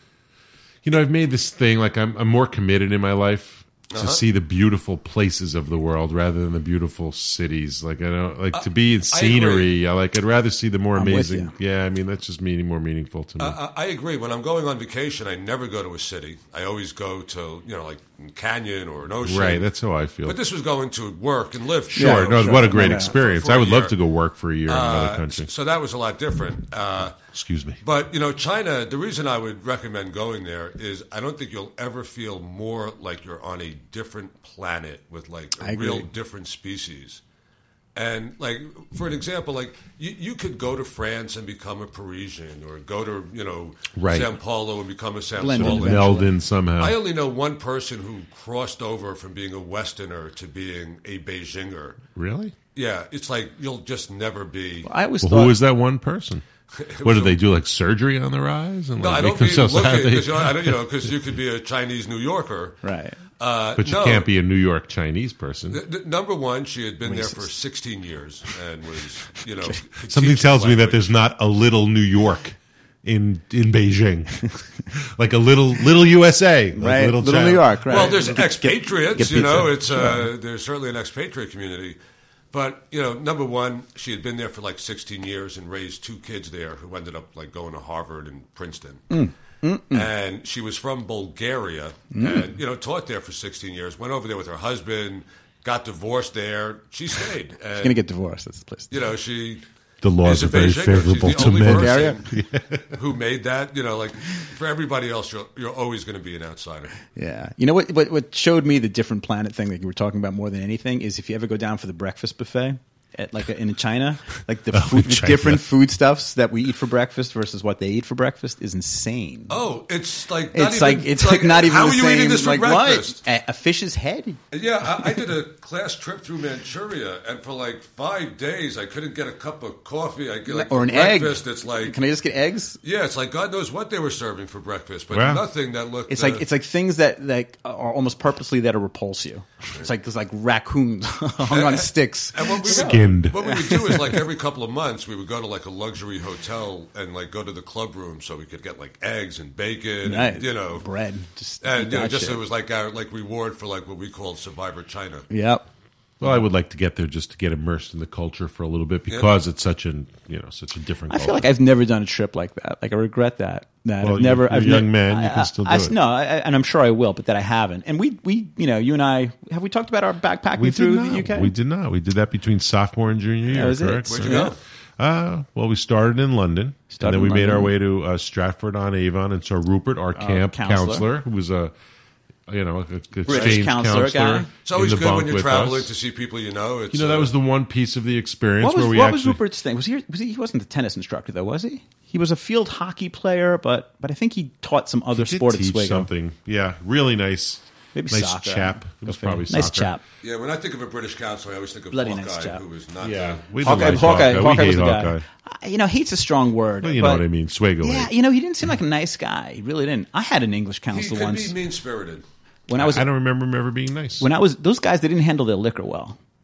you know, I've made this thing like I'm, I'm more committed in my life to Uh-huh. see the beautiful places of the world rather than the beautiful cities. Like I don't like to be in I scenery. I, like I'd rather see the more I'm with amazing. Yeah, I mean that's just meaning more meaningful to me. I, I agree. When I'm going on vacation, I never go to a city. I always go to you know like a canyon or an ocean. right, that's how I feel. But this was going to work and live. Sure, you no, know, what a for- great for- experience. for a I would love year. to go work for a year in another Uh, country. So that was a lot different. Uh, Excuse me. But you know, China. The reason I would recommend going there is I don't think you'll ever feel more like you're on a different planet with like I a agree. real different species. And like for an example, like you, you could go to France and become a Parisian, or go to you know Right. Sao Paulo and become a Sao Blend in Paulo. eventually. Meld in somehow. I only know one person who crossed over from being a Westerner to being a Beijinger. really? Yeah, it's like you'll just never be. I always Well, thought. who is that one person? What do they do? Like surgery on their eyes and No, like I make don't mean themselves looking happy? because you know, I don't, you know, 'cause you could be a Chinese New Yorker. Right. Uh, But you no. can't be a New York Chinese person. Th- th- number one, she had been there Racist. for sixteen years and was, you know. could Something teach tells the me that language. there's not a little New York in in Beijing, like a little little U S A, like Right. Little, China. New York, right. Well, there's expatriates, get you know. pizza. It's uh, there's certainly an expatriate community, but you know, number one, she had been there for like sixteen years and raised two kids there who ended up like going to Harvard and Princeton. Mm. And she was from Bulgaria, and you know, taught there for sixteen years. Went over there with her husband, got divorced there. She stayed. And, She's gonna get divorced. That's the place. you know, she. The laws is a are very Beijinger. favorable She's the to only men. person who made that. You know, like for everybody else, you're, you're always going to be an outsider. Yeah. You know what, what? What showed me the different planet thing that you were talking about more than anything is if you ever go down for the breakfast buffet. At like in China, like the, food, the China. different foodstuffs that we eat for breakfast versus what they eat for breakfast is insane. Oh, it's like not it's even, like it's like, not even How the are you same. eating this for like breakfast? what? A, a fish's head? Yeah, I, I did a class trip through Manchuria, and for like five days, I couldn't get a cup of coffee. I get like Or for an egg? breakfast. It's like Can I just get eggs? yeah, it's like God knows what they were serving for breakfast, but Wow. nothing that looked. It's uh, like it's like things that that are almost purposely that repulse you. It's like it's like raccoons hung on sticks. And what we Skinned. Would, what we would do is like every couple of months we would go to like a luxury hotel and like go to the club room so we could get like eggs and bacon, Right. and, you know, bread. Just and eat you know, that just shit. it was like our like reward for like what we called Survivor China. Yep. Well, I would like to get there just to get immersed in the culture for a little bit because it's such an you know such a different. I culture. feel like I've never done a trip like that. Like I regret that. That Well, I've never. you're- you're I've a young ne- man, you I- can still do I, it. No, I, and I'm sure I will, but that I haven't. And we, we, you know, you and I have we talked about our backpacking we through did not. the U K. We did not. We did that between sophomore and junior year. That was it. correct? Where'd you Yeah. go? Uh, well, we started in London, Started and then we in made our London. way to uh, Stratford on Avon, and saw Rupert, our camp counselor. counselor, who was a you know a, a British exchange counselor counselor. guy. It's always in the good when bunk you're with traveling us. to see people you know. It's, You know, that uh, was the one piece of the experience What was, where we what was actually. Rupert's thing? Was he, was he? He wasn't the tennis instructor though, was he? He was a field hockey player, but but I think he taught some other did sport at teach Swago. something. Yeah, really nice. Maybe nice soccer. chap. It Go was figure. probably nice soccer. chap. Yeah, when I think of a British counselor, I always think of Bloody Hawkeye, nice chap. who was not. Yeah, uh, we Hawkeye, don't like Hawkeye, Hawkeye. Hawkeye We was hate the guy. Hawkeye. I- You know, hate's a strong word. Well, you know but- what I mean. Swago. Yeah, hate. you know, he didn't seem like a nice guy. He really didn't. I had an English he counselor could once be mean spirited. when I was I don't remember him ever being nice. when I was those guys. They didn't handle their liquor well.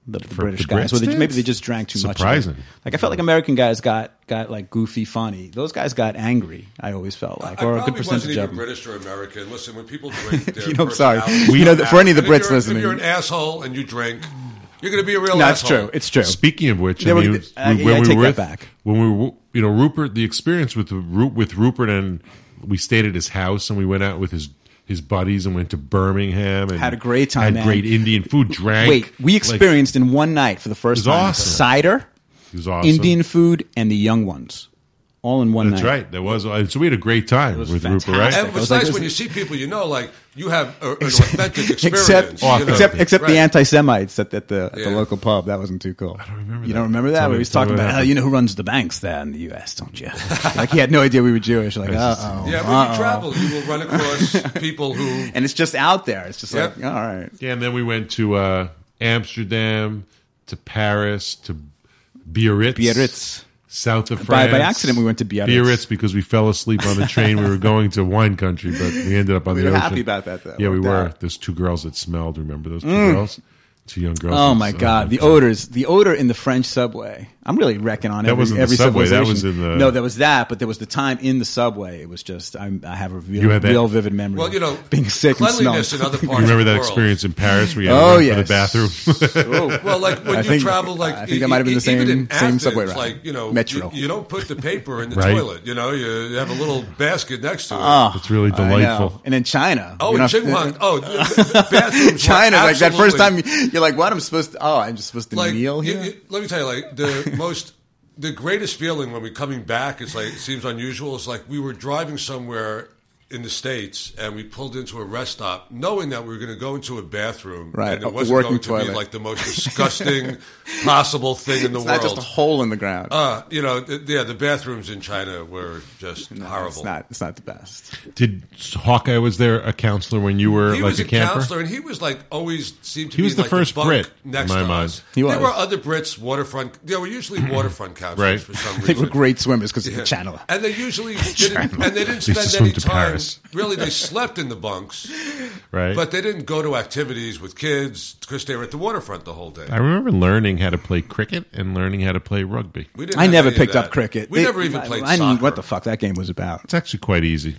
The, the For British the guys, Brits or they, did? maybe they just drank too much. Surprising. Of it. Like I felt like American guys got got like goofy, funny. Those guys got angry. I always felt like, I or a probably good percentage wasn't of even them. British or American. Listen, when people drink, their You know, I'm sorry. personalities You know, come for any of the out. And if Brits you're- listening. if you're an asshole and you drink, you're going to be a real No, it's asshole. true. It's true. Speaking of which, They I were- mean, I- when I we take were that with, back. when we were, you know, Rupert, the experience with the, Ru- with Rupert, and we stayed at his house, and we went out with his his buddies and went to Birmingham and Had a great time, Had man. great Indian food. Drank. Wait, we like, experienced in one night for the first It was time awesome. cider, it was awesome. Indian food, and the young ones, all in one That's night. right. That was so we had a great time was with Rupert. Right? fantastic. And I what's was like, nice this when you is- see people, you know, like you have a, an authentic experience. Except, you know? except, except Right. the anti-Semites at, at the at Yeah. the local pub. That wasn't too cool. I don't remember You that. don't remember that? Tell Where me- he was tell me talking what about, oh, happened. you know who runs the banks there in the U S, don't you? Like he had no idea we were Jewish. Like, uh oh. Yeah, when you travel, you will run across people who. And it's just out there. It's just Yep. like, all right. Yeah, and then we went to uh, Amsterdam, to Paris, to Biarritz, Biarritz. south of By- France. by accident, we went to Biarritz. Biarritz because we fell asleep on the train. We were going to wine country, but we ended up on We the were ocean. happy about that, though. Yeah, we Worked were. out. There's two girls that smelled. Remember those two girls? Two young girls. Oh that- my God, the odors, the odor in the French subway. I'm really wrecking on That every, wasn't the every subway, that civilization. was in the- No, there was that, but there was the time in the subway. It was just, I'm, I have a real, You had that- real vivid memory. Well, you know, of being sick and cleanliness smelling. in other parts You remember of the that world. experience in Paris where you had Oh, to run for yes. the bathroom? Well, like when I you think- travel, like I think that might have been the even same- in same Athens, subway ride. Like you know, Metro. You, you don't put the paper in the Right. toilet. You know, you, you have a little basket next to it. Oh, It's really I delightful. know. And in China. oh, you in know, Qinghua, oh, the, the bathrooms were China, like that first time absolutely- you- you're like, what? I'm supposed to, oh, I'm just supposed to like kneel you- here? you- let me tell you, like the most, the greatest feeling when we're coming back, it's like it seems unusual. It's like we were driving somewhere in the States and we pulled into a rest stop, knowing that we were going to go into a bathroom, Right, and a it wasn't working going to toilet. be like the most disgusting possible thing in the It's world. not just a hole in the ground. Uh, you know, th- yeah, the bathrooms in China were just No, horrible. It's not, it's not the best. Did Hawkeye was there a counselor when you were He like was a a camper? counselor, and he was like always seemed to He be was the like first bunk Brit, next in my to mind. us. He There was. were other Brits, waterfront. There were usually waterfront counselors Right. for some They reason. were great swimmers because of Yeah. the channel. And they usually didn't, and they didn't They used to spend swim any to time. Paris. Really, they slept in the bunks, Right. but they didn't go to activities with kids because they were at the waterfront the whole day. I remember learning how to play cricket and learning how to play rugby. We didn't I have never any of picked that. up cricket. We They- never even I- played I soccer. knew what the fuck that game was about. It's actually quite easy.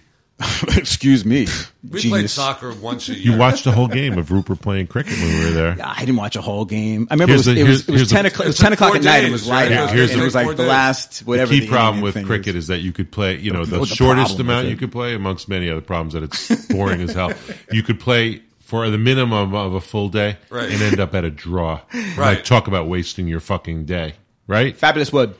Excuse me. We genius. played soccer once a year. You watched the whole game of Rupert playing cricket when we were there. I didn't watch a whole game. I remember Here's it was, the- it was, here's- it was here's the- ten o'clock. It was It took ten o'clock four at night. It days, was right? light Here- out, here's and the- it was four like the days. last whatever. The key the problem Indian with thing cricket is. is that you could play, you know, the What's the shortest problem amount with you it? could play, amongst many other problems, that it's boring as hell. You could play for the minimum of a full day Right. and end up at a draw. Right. Like, talk about wasting your fucking day, right? Fabulous Wood.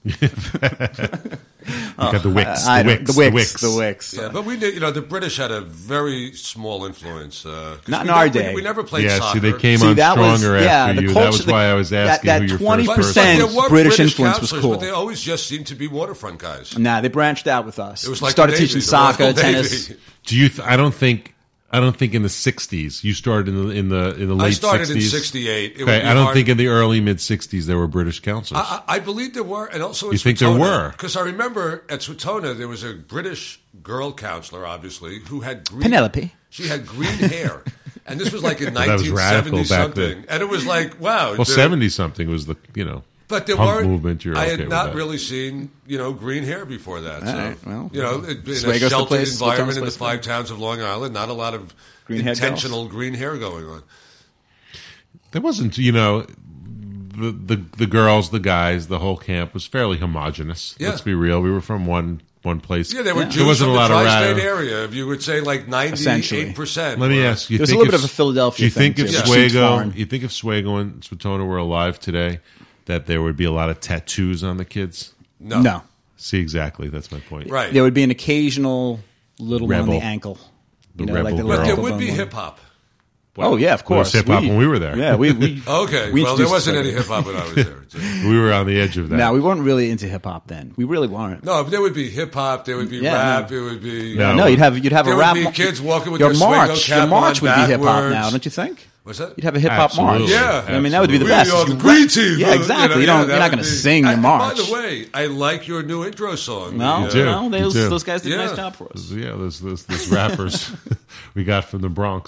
You got the wicks, I the don't- wicks, the wicks, the wicks. Yeah, but we did. You know, the British had a very small influence. Uh, 'cause Not we in our never- day. We, we never played Yeah, soccer. see, they came See, on that was- stronger yeah, after the you. culture- that was why I was that- asking that who your twenty first But, person but percent there were British British influence was counselors, cool. But they always just seemed to be waterfront guys. Nah, they branched out with us. It was like started the Navy, teaching the soccer, Royal tennis. Navy. Do you? Th- I don't think. I don't think in the sixties. You started in the in the in the late I started sixties. in sixty-eight. It would Okay, be I don't hard- think in the early mid sixties there were British counselors. I, I I believe there were, and also at You think there were? Because I remember at Swatona there was a British girl counselor, obviously, who had green, Penelope. She had green hair, and this was like in Well, that was nineteen radical seventy back something, then. and it was like, wow. well, the- seventy something was the you know. But there punk weren't. movement. You're I okay had with not that. really seen, you know, green hair before that. So, right, well, you know, in Swago's a the sheltered place, environment Swatona's in the place. five towns of Long Island, not a lot of Green haired intentional green hair going on. There wasn't, you know, the the the girls, the guys, the whole camp was fairly homogenous. Yeah. Let's be real. We were from one one place. Yeah, they were Yeah. Jews There wasn't from a the lot of tri-state ra- area. If you would say like ninety-eight percent. Let me ask you. There's a think little if- bit of a Philadelphia Do you think thing, if too, which seems Swago, foreign. you think if Swago and Swatona were alive today, that there would be a lot of tattoos on the kids? No. No. See, exactly. That's my point. Right. There would be an occasional little one on Rebel. the ankle. The You know, rebel like the girl. But there little would be bone one. hip hop. Oh yeah, of There was course. hip-hop when we were there. Yeah, we. we Okay. we well, there introduced wasn't it. any hip hop when I was there. We were on the edge of that. No, we weren't really into hip hop then. We really weren't. No, but there would be hip hop. There would be Yeah, rap. no. It would be. No. No, you'd have you'd have There a would rap. be mar- kids walking with your their Swago march. cap Your march on would be hip hop backwards. now, don't you think? What's that? You'd have a hip hop march. Absolutely. Yeah. I mean that would be the We best. are the You green rap- team. Yeah, exactly. You, know, don't. yeah, You're not that going to would be- sing your And march. By the way, I like your new intro song. No, The, do. no, You those, do. those guys did a Yeah. nice job for us. Yeah, those those, those rappers we got from the Bronx.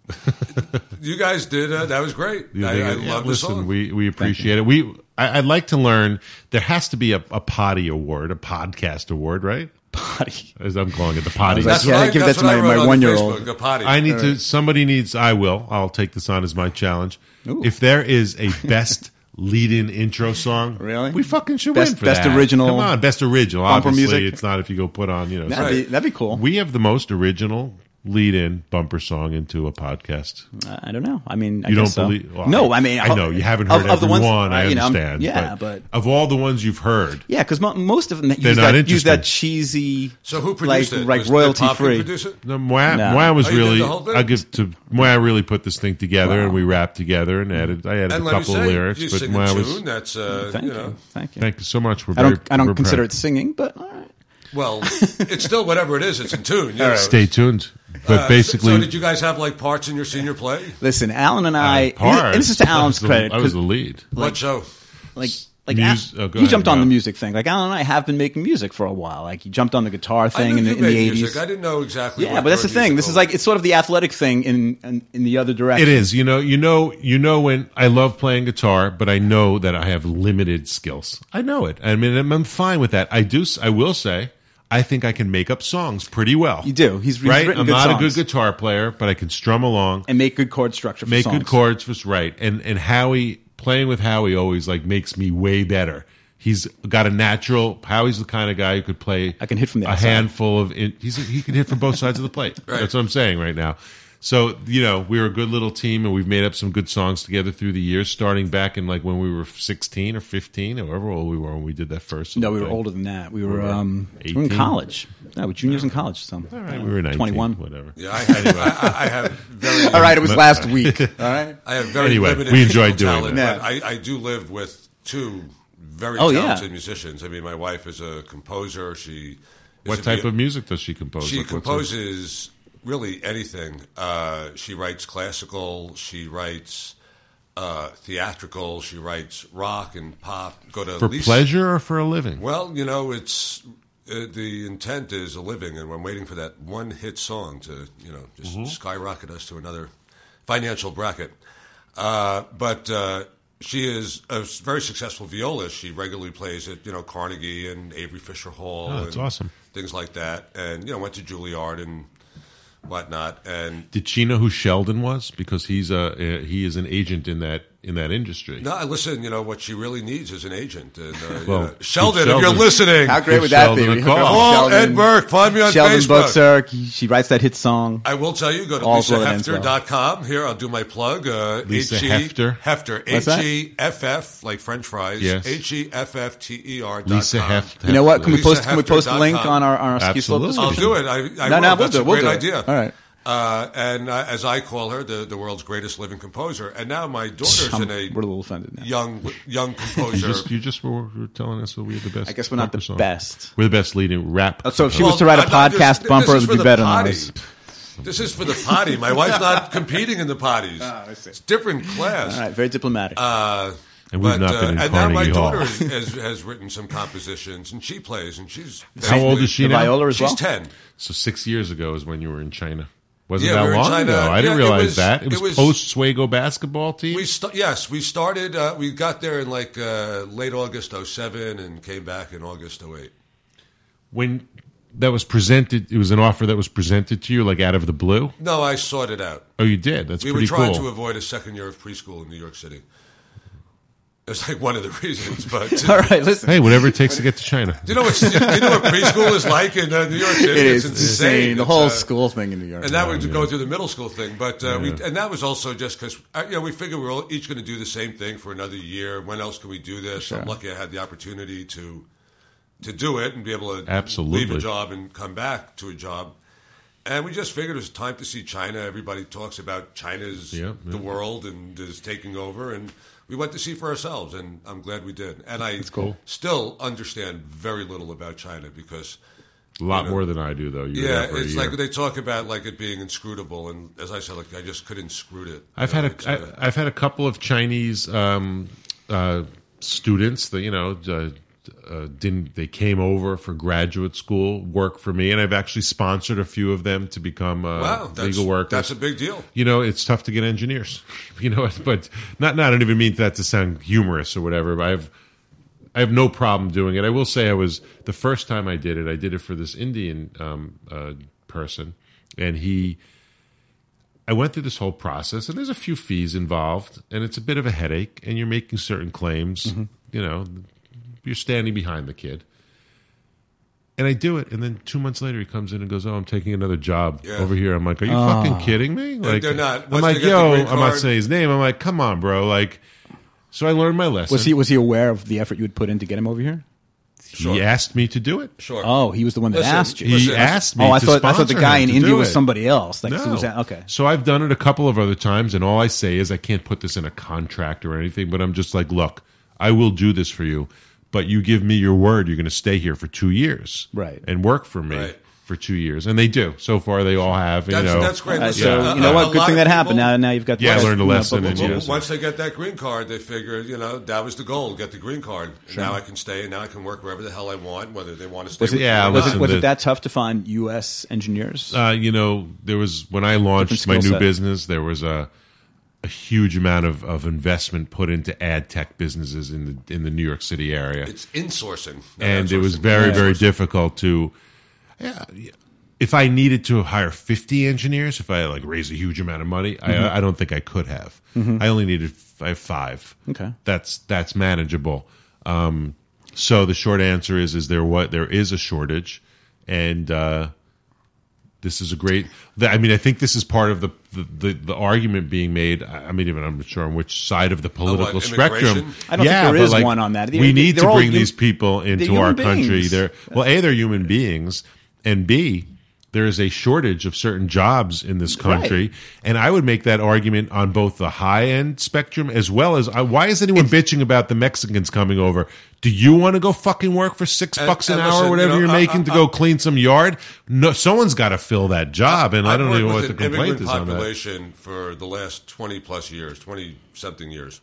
You guys did. Uh, that was great. You I, think I it- yeah, love the listen, song. we we appreciate it. We I, I'd like to learn. There has to be a, a potty award, a podcast award, right? Potty. As I'm calling it, the potty. That's That's Yeah, what I, give that's that to what I my- wrote my on one-year-old. Facebook, a potty. I need to. Somebody needs. I will. I'll take this on as my challenge. If there is a best lead-in intro song, Really? we fucking should Best- win for best that. original Come on, best original. bumper Obviously, music? it's not if you go put on. You know, That'd, some- be, that'd be cool. we have the most original lead-in bumper song into a podcast. I don't know. I mean, I You guess don't so. believe? well, no, I mean, I know you haven't heard of, of every the ones, one. I uh, you know, I'm- understand. yeah, but, of all the ones you've heard, yeah, because mo- most of them use They're not that, use that interesting. cheesy, So who like, produced it? like Was- did royalty Poppy free. produce it? no, Moya, No. Moya was Oh, you did really. the whole thing? I give to Moya really put this thing together, Wow. and we rapped together and added. I added And a let me couple say, of lyrics, you but sing Moya a was. tune. That's uh, Thank you you, know. thank you. Thank you so much. We're I very, don't, I don't we're consider proud. it singing, but all right. Well, it's still whatever it is. It's in tune. You know? Stay tuned. But Uh, basically, so did you guys have like parts in your senior play? Listen, Alan and I, uh, parts, and this is to Alan's I was the- credit, I was 'cause, the lead. What show? like, like Mus- Al- oh, go he ahead, jumped on Rob. the music thing. Like Alan and I have been making music for a while. Like he jumped on the guitar I thing knew in the, you in the made eighties. music. I didn't know exactly. Yeah, what but that's the your thing. This is musical- like it's sort of the athletic thing in in, in the other direction. It is. You know. You know. You know when I love playing guitar, but I know that I have limited skills. I know it. I mean, I'm, I'm fine with that. I do. I will say, I think I can make up songs pretty well. You do. He's, he's right. written I'm good not songs a good guitar player, but I can strum along, and make good chord structure. For make songs. good chords. For, right. And and Howie playing with Howie always like makes me way better. He's got a natural. Howie's the kind of guy who could play. I can hit from the a outside. handful of. He's he can hit from both sides of the plate. Right. That's what I'm saying right now. So you know we're a good little team, and we've made up some good songs together through the years. Starting back in like when we were sixteen or fifteen, or however old we were when we did that first. No, we were thing. older than that. We were, were um, we were in eighteen? college. No, we juniors in college. So All right, we were nineteen, twenty-one. whatever. Yeah, I, had, I, I have very. All right, it was last week. All right. I have very Anyway, limited we enjoyed musical doing talent, that. but I, I do live with two very Oh, yeah. talented musicians. I mean, my wife is a composer. She is What a type vi- of music does she compose? She Like, what's composes really anything. Uh, she writes classical. She writes uh, theatrical. She writes rock and pop. Go to her- for Lisa- pleasure or for a living? Well, you know, it's uh, the intent is a living, and I'm waiting for that one hit song to, you know, just Mm-hmm. skyrocket us to another financial bracket. Uh, but uh, she is a very successful violist. She regularly plays at, you know, Carnegie and Avery Fisher Hall. Oh, that's and awesome. Things like that, and you know, went to Juilliard and whatnot. And Did she know who Sheldon was? Because he's a uh, he is an agent in that in that industry. no, listen, you know what she really needs is an agent. And uh, you Well, know, Sheldon, if Sheldon- you're listening, How great Give would that be? Sheldon a We hook up call. with call Sheldon- Ed Burke. Find me on Sheldon Facebook. books her. She writes that hit song. I will tell you, go to All lisa Florida ends hefter dot com. Here, I'll do my plug. Uh, Lisa H E Hefter? Hefter. What's that? H E F F, like French fries. Yes. H E F F T E R dot Lisa com. Heft. You know what? Can we Lisa post? Can we post a Hefter link dot com. on our on our ski slope Absolutely. I'll description? do it. I, I No, will. no, we'll That's do it. a We'll great do it. idea. All right. Uh, and uh, as I call her, the, the world's greatest living composer. And now my daughter's I'm- in a we're a little offended now. young young You composer. just you just were, were telling us that we're the best. I guess we're not bumper the song. best. We're the best leading rap. Uh, So if she composer. was to write a Well, I- I- podcast this- bumper, this it is would for be the better than potty. ours. This is for the potty. My wife's not competing in the potties. Ah, I see. It's different class. All right, very diplomatic. Uh, And we've but, not uh, been in and now my Carnegie Hall. daughter has, has, has written some compositions, and she plays, and she's How old is she the now? viola as She's well. ten. So six years ago is when you were in China. Wasn't Yeah, that we were in long China. ago? I didn't Yeah, it realize was- that. It was, it was- post Swago basketball team. We st- yes, we started. Uh, we got there in like uh, late August oh seven and came back in August oh eight. when that was presented, it was an offer that was presented to you, like out of the blue. No, I sought it out. Oh, you did. That's We were pretty trying cool. to avoid a second year of preschool in New York City. It's like one of the reasons, but All right, listen. Hey, whatever it takes to get to China. do you know what you know what preschool is like in uh, New York City? It is It's insane. The It's, whole uh, school thing in New York. And that was go through the middle school thing, but uh, we, Yeah. and that was also just because you know we figured we were all each going to do the same thing for another year. When else can we do this? I'm lucky I had the opportunity to to do it and be able to Absolutely. leave a job and come back to a job. And we just figured it was time to see China. Everybody talks about China's Yeah, the yeah. world and is taking over, and we went to see for ourselves. And I'm glad we did. And I cool. still understand very little about China because. A lot You know. more than I do, though. You were Yeah, there for a it's year. like they talk about like it being inscrutable, and as I said, like I just couldn't screw it. I've You know, had it's, a uh, I, I've had a couple of Chinese um, uh, students that you know uh, uh, didn't. They came over for graduate school, work for me, and I've actually sponsored a few of them to become uh, Wow, that's, legal workers. that's a big deal. You know, it's tough to get engineers. You know, but not. not I don't even mean that to sound humorous or whatever. But I have. I have no problem doing it. I will say I was the first time I did it. I did it for this Indian um, uh, person, and he. I went through this whole process, and there's a few fees involved, and it's a bit of a headache, and you're making certain claims. Mm-hmm. You know, you're standing behind the kid. And I do it, and then two months later he comes in and goes, "Oh, I'm taking another job yeah. over here." I'm like, "Are you oh. fucking kidding me?" Like, they're not. I'm Once like, they get "Yo," the green I'm not card- saying his name. I'm like, "Come on, bro!" Like, so I learned my lesson. Was he was he aware of the effort you would put in to get him over here? He asked me to do it. Sure. Oh, he was the one that Listen, asked you. He Listen, asked me. Oh, I to thought I thought the sponsor guy him in to India do was it. somebody else. Like, No. who was that? Okay. So I've done it a couple of other times, and all I say is I can't put this in a contract or anything, but I'm just like, look, I will do this for you, but you give me your word you're going to stay here for two years, Right. and work for me Right. for two years, and they do. So far, they all have. And, That's, you know, that's great. Uh, Listen, so uh, you know a what? Good lot thing of that people- happened. Now, now you've got. Yeah, I the- learned a you know, lesson, but- and, Well, you know, once they get that green card, they figure, you know, that was the goal, get the green card. Now I can stay, and now I can work wherever the hell I want, whether they want to stay Was it, with Yeah, me or was, listen, it, was the- it that tough to find U S engineers? Uh, you know, there was when I launched my Different new skill set. business, there was a a huge amount of, of investment put into ad tech businesses in the in the New York City area, It's insourcing. not and it was outsourcing. very Yeah. very difficult to. Yeah, if I needed to hire fifty engineers, if I like raise a huge amount of money, Mm-hmm. I, I don't think I could have. I only needed I have five. Okay. that's that's manageable. Um, so the short answer is is there what there is a shortage, and uh, this is a great. I mean, I think this is part of the the, the, the argument being made. I mean, even I'm not sure on which side of the political what, spectrum. immigration? I don't think yeah, there but is like, one on that. We They're- need they're to all bring hum- these people into they're our human country. beings. They're well, a they're human beings, and b there is a shortage of certain jobs in this country, Right. and I would make that argument on both the high end spectrum as well as uh, why is anyone bitching about the Mexicans coming over? Do you want to go fucking work for six And- bucks an and hour, listen, or whatever you know, you're I- making I- to go clean some yard? No, someone's got to fill that job, and I I've don't worked know with what the an complaint immigrant is on that. population for the last twenty plus years, twenty something years,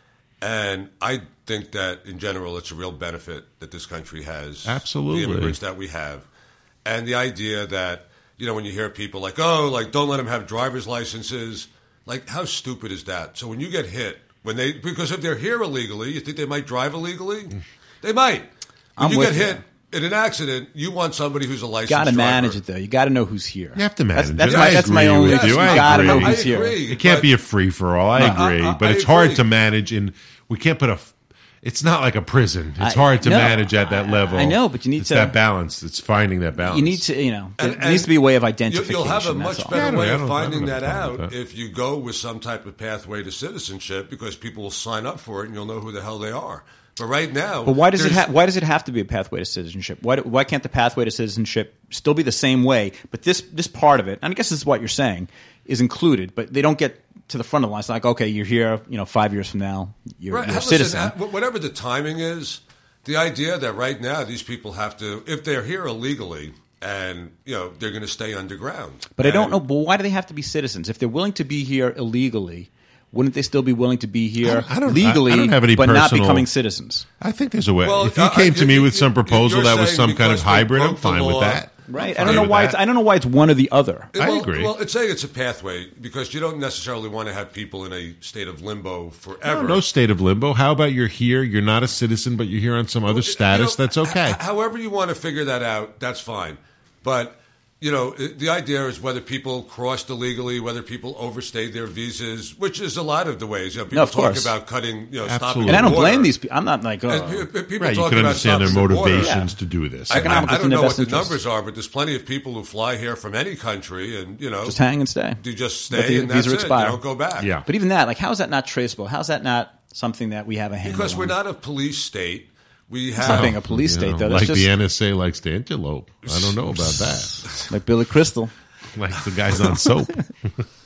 and I think that in general it's a real benefit that this country has. Absolutely. The immigrants that we have, and the idea that, you know, when you hear people like, oh, like don't let them have driver's licenses, like how stupid is that? So when you get hit, when they because if they're here illegally, you think they might drive illegally? They might. When I'm you with get you. hit in an accident, you want somebody who's a licensed Got to driver. manage it though. You got to know who's here. You have to manage That's, that's it. my I that's my agree only. with you. You I got to know agree. who's I here. agree. It can't but- be a free for all. I agree, I- I- but I it's hard agree. to manage. In we can't put a. It's not like a prison. It's I- hard to no, manage at that I- level. I know, but you need it's to- that balance. It's finding that balance. You need to, you know, there And- needs to be a way of You- identification. You'll have a that's much all. Yeah, I better don't- way I of don't- I don't finding have that a problem out with that. if you go with some type of pathway to citizenship, because people will sign up for it and you'll know who the hell they are. But right now, But why does it there's- ha- why does it have to be a pathway to citizenship? Why, do- why can't the pathway to citizenship still be the same way? But this this part of it, and I guess this is what you're saying, is included. But they don't get to the front of the line. It's like, okay, you're here. You know, five years from now, you're, Right, you're a listen, citizen. uh, whatever the timing is, the idea that right now these people have to, if they're here illegally, and you know they're going to stay underground. But I don't And- know. But why do they have to be citizens? If they're willing to be here illegally, wouldn't they still be willing to be here I don't- legally, I don't have any but not personal- becoming citizens? I think there's a way. Well, if you uh, came to you- me with you- some proposal you're that was saying some kind of because they hybrid, I'm broke the fine with law- that. Right. I'm I don't fine know with why that. it's. I don't know why it's one or the other. I well, agree. Well, it's saying it's a pathway because you don't necessarily want to have people in a state of limbo forever. No, no state of limbo. How about you're here, you're not a citizen, but you're here on some other status? You know, That's okay. h- however you want to figure that out, that's fine. But you know, it- the idea is whether people crossed illegally, whether people overstayed their visas, which is a lot of the ways. You know, people No, of talk course. about cutting, you know, stopping. Absolutely. And I don't the blame border. these people. I'm not like. Oh. And pe- pe- people Right, you talk can about understand their stopping the border. motivations Yeah. to do this. I, I, Economic, I it's don't in know their what best the interest. numbers are, but there's plenty of people who fly here from any country, and you know, Just hang and stay. you just Let stay the and that's visa it. expire. You don't go back. Yeah. But even that, like, how is that not traceable? How is that not something that we have a handle Because on? we're not a police state. We It's not have being a police You state, know, though. That's like just the N S A likes to antelope. I don't know about that. like Billy Crystal. Like the guys on soap.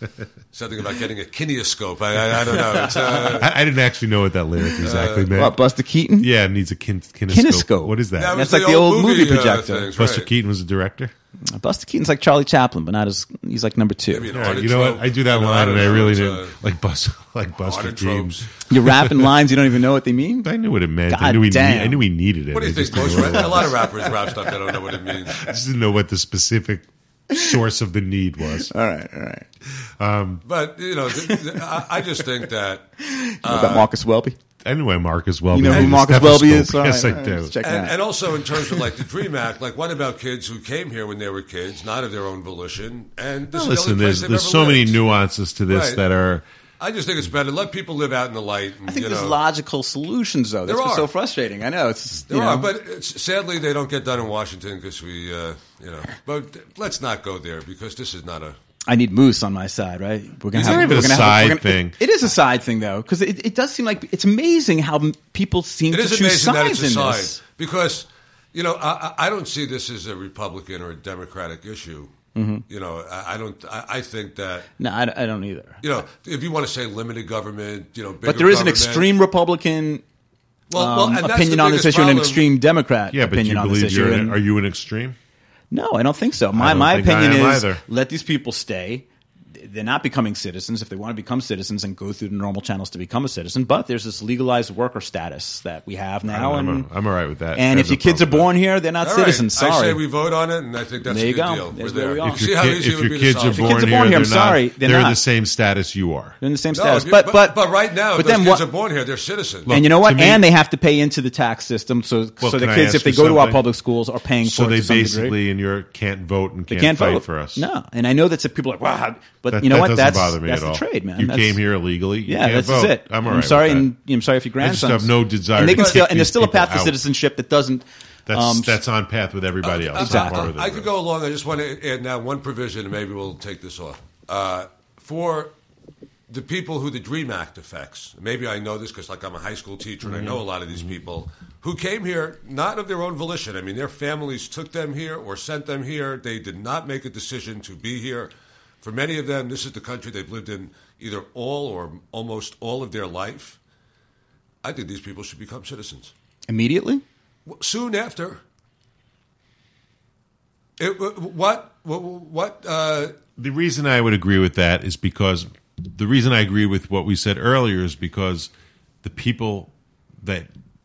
something about getting a kinescope. I, I, I don't know. It's, uh, I, I didn't actually know what that lyric exactly meant. What, Buster Keaton? Yeah, it needs a kin- kinescope. Kinescope. What is that? that was That's like the old movie projector. Uh, things, Buster right. Keaton was the director. Buster Keaton's like Charlie Chaplin, but not as he's like number two. Maybe an All right, you know what? autotrope. I do that You know, line, don't and I know. really It's, didn't uh, like Buster, like Buster Keaton. autotropes. You're rapping lines you don't even know what they mean. I knew what it meant. I God knew he. damn. Need, I knew he needed it. What do you I think? just didn't Most know rap, what it a was. lot of rappers rap stuff. They don't know what it means. I just didn't know what the specific source of the need was. All right, all right. But you know, the, the, I, I just think that. What about Marcus Welby? I knew who Marcus Welby. You know was. who The Marcus Welby is? stethoscope. All Yes, right, I all do. right, let's check it And, out. and also in terms of like the DREAM Act, like what about kids who came here when they were kids, not of their own volition? And this Well, is the listen, only place there's they've there's ever so many lived. nuances to this Right. that are. I just think it's better let people live out in the light. And, I think you there's know, logical solutions, though. That's There what's are. so frustrating. I know it's you There know, are, but it's, sadly they don't get done in Washington because we, uh, you know. But let's not go there because this is not a. I need Moose on my side, right? We're gonna It's have not even we're a gonna have- side we're gonna- thing. It, it is a side thing, though, because it, it does seem like it's amazing how m- people seem It to is choose amazing that sides it's a in side this. because you know I, I I don't see this as a Republican or a Democratic issue. Mm-hmm. You know, I, I don't. I, I think that No, I, I don't either. you know if you want to say limited government, you know, bigger But there is an government- extreme Republican well, um, well, and that's the opinion on this biggest issue and an problem. extreme Democrat Yeah, but opinion you on this believe issue. you're. An, and- are you an extreme? No, I don't think so. My don't my think I opinion am is either. let these people stay. They're not becoming citizens if they want to become citizens and go through the normal channels to become a citizen. But there's this legalized worker status that we have now, I'm, and a, I'm all right with that. and I if have your no kids are problem with born here, they're not All right. citizens. I Sorry. say we vote on it, and I think that's There a you good go. deal. There's We're where there. we are. that. See If how your, kid, easy it if would your be to kids are solve. If your born kids are here, born here, I'm they're not- sorry, they're they're not. the same status you are. They're in the same No, status. if you- but, but but right now, but those then kids what? are born here; they're citizens. And you know what? to me- and they have to pay into the tax system. So Well, so the can I kids, ask if they you go to our something? public schools, are paying So for it they to some degree. basically, in your can't vote and They can't, can't fight vote for us. No, and I know that some people are like, wow, but That, you know that what? doesn't That's bother me that's at the all. trade, man. You That's- came here illegally. You Yeah, can't that's vote. it. I'm all right sorry, with that. and I'm sorry if your I just grandsons have no desire and they to can still kick and there's these still a people path to out. citizenship that doesn't. That's um, that's on path with everybody else. I'm Exactly. part of the I, I could group. go along. I just want to add now one provision, and maybe we'll take this off. Uh, for the people who the DREAM Act affects, maybe I know this because, like, I'm a high school teacher, and I know a lot of these people who came here not of their own volition. I mean, their families took them here or sent them here. They did not make a decision to be here. For many of them, this is the country they've lived in either all or almost all of their life. I think these people should become citizens. immediately. Soon after. It, what what what uh, The reason I would agree with that is because the reason I agree with what we said earlier is because the people that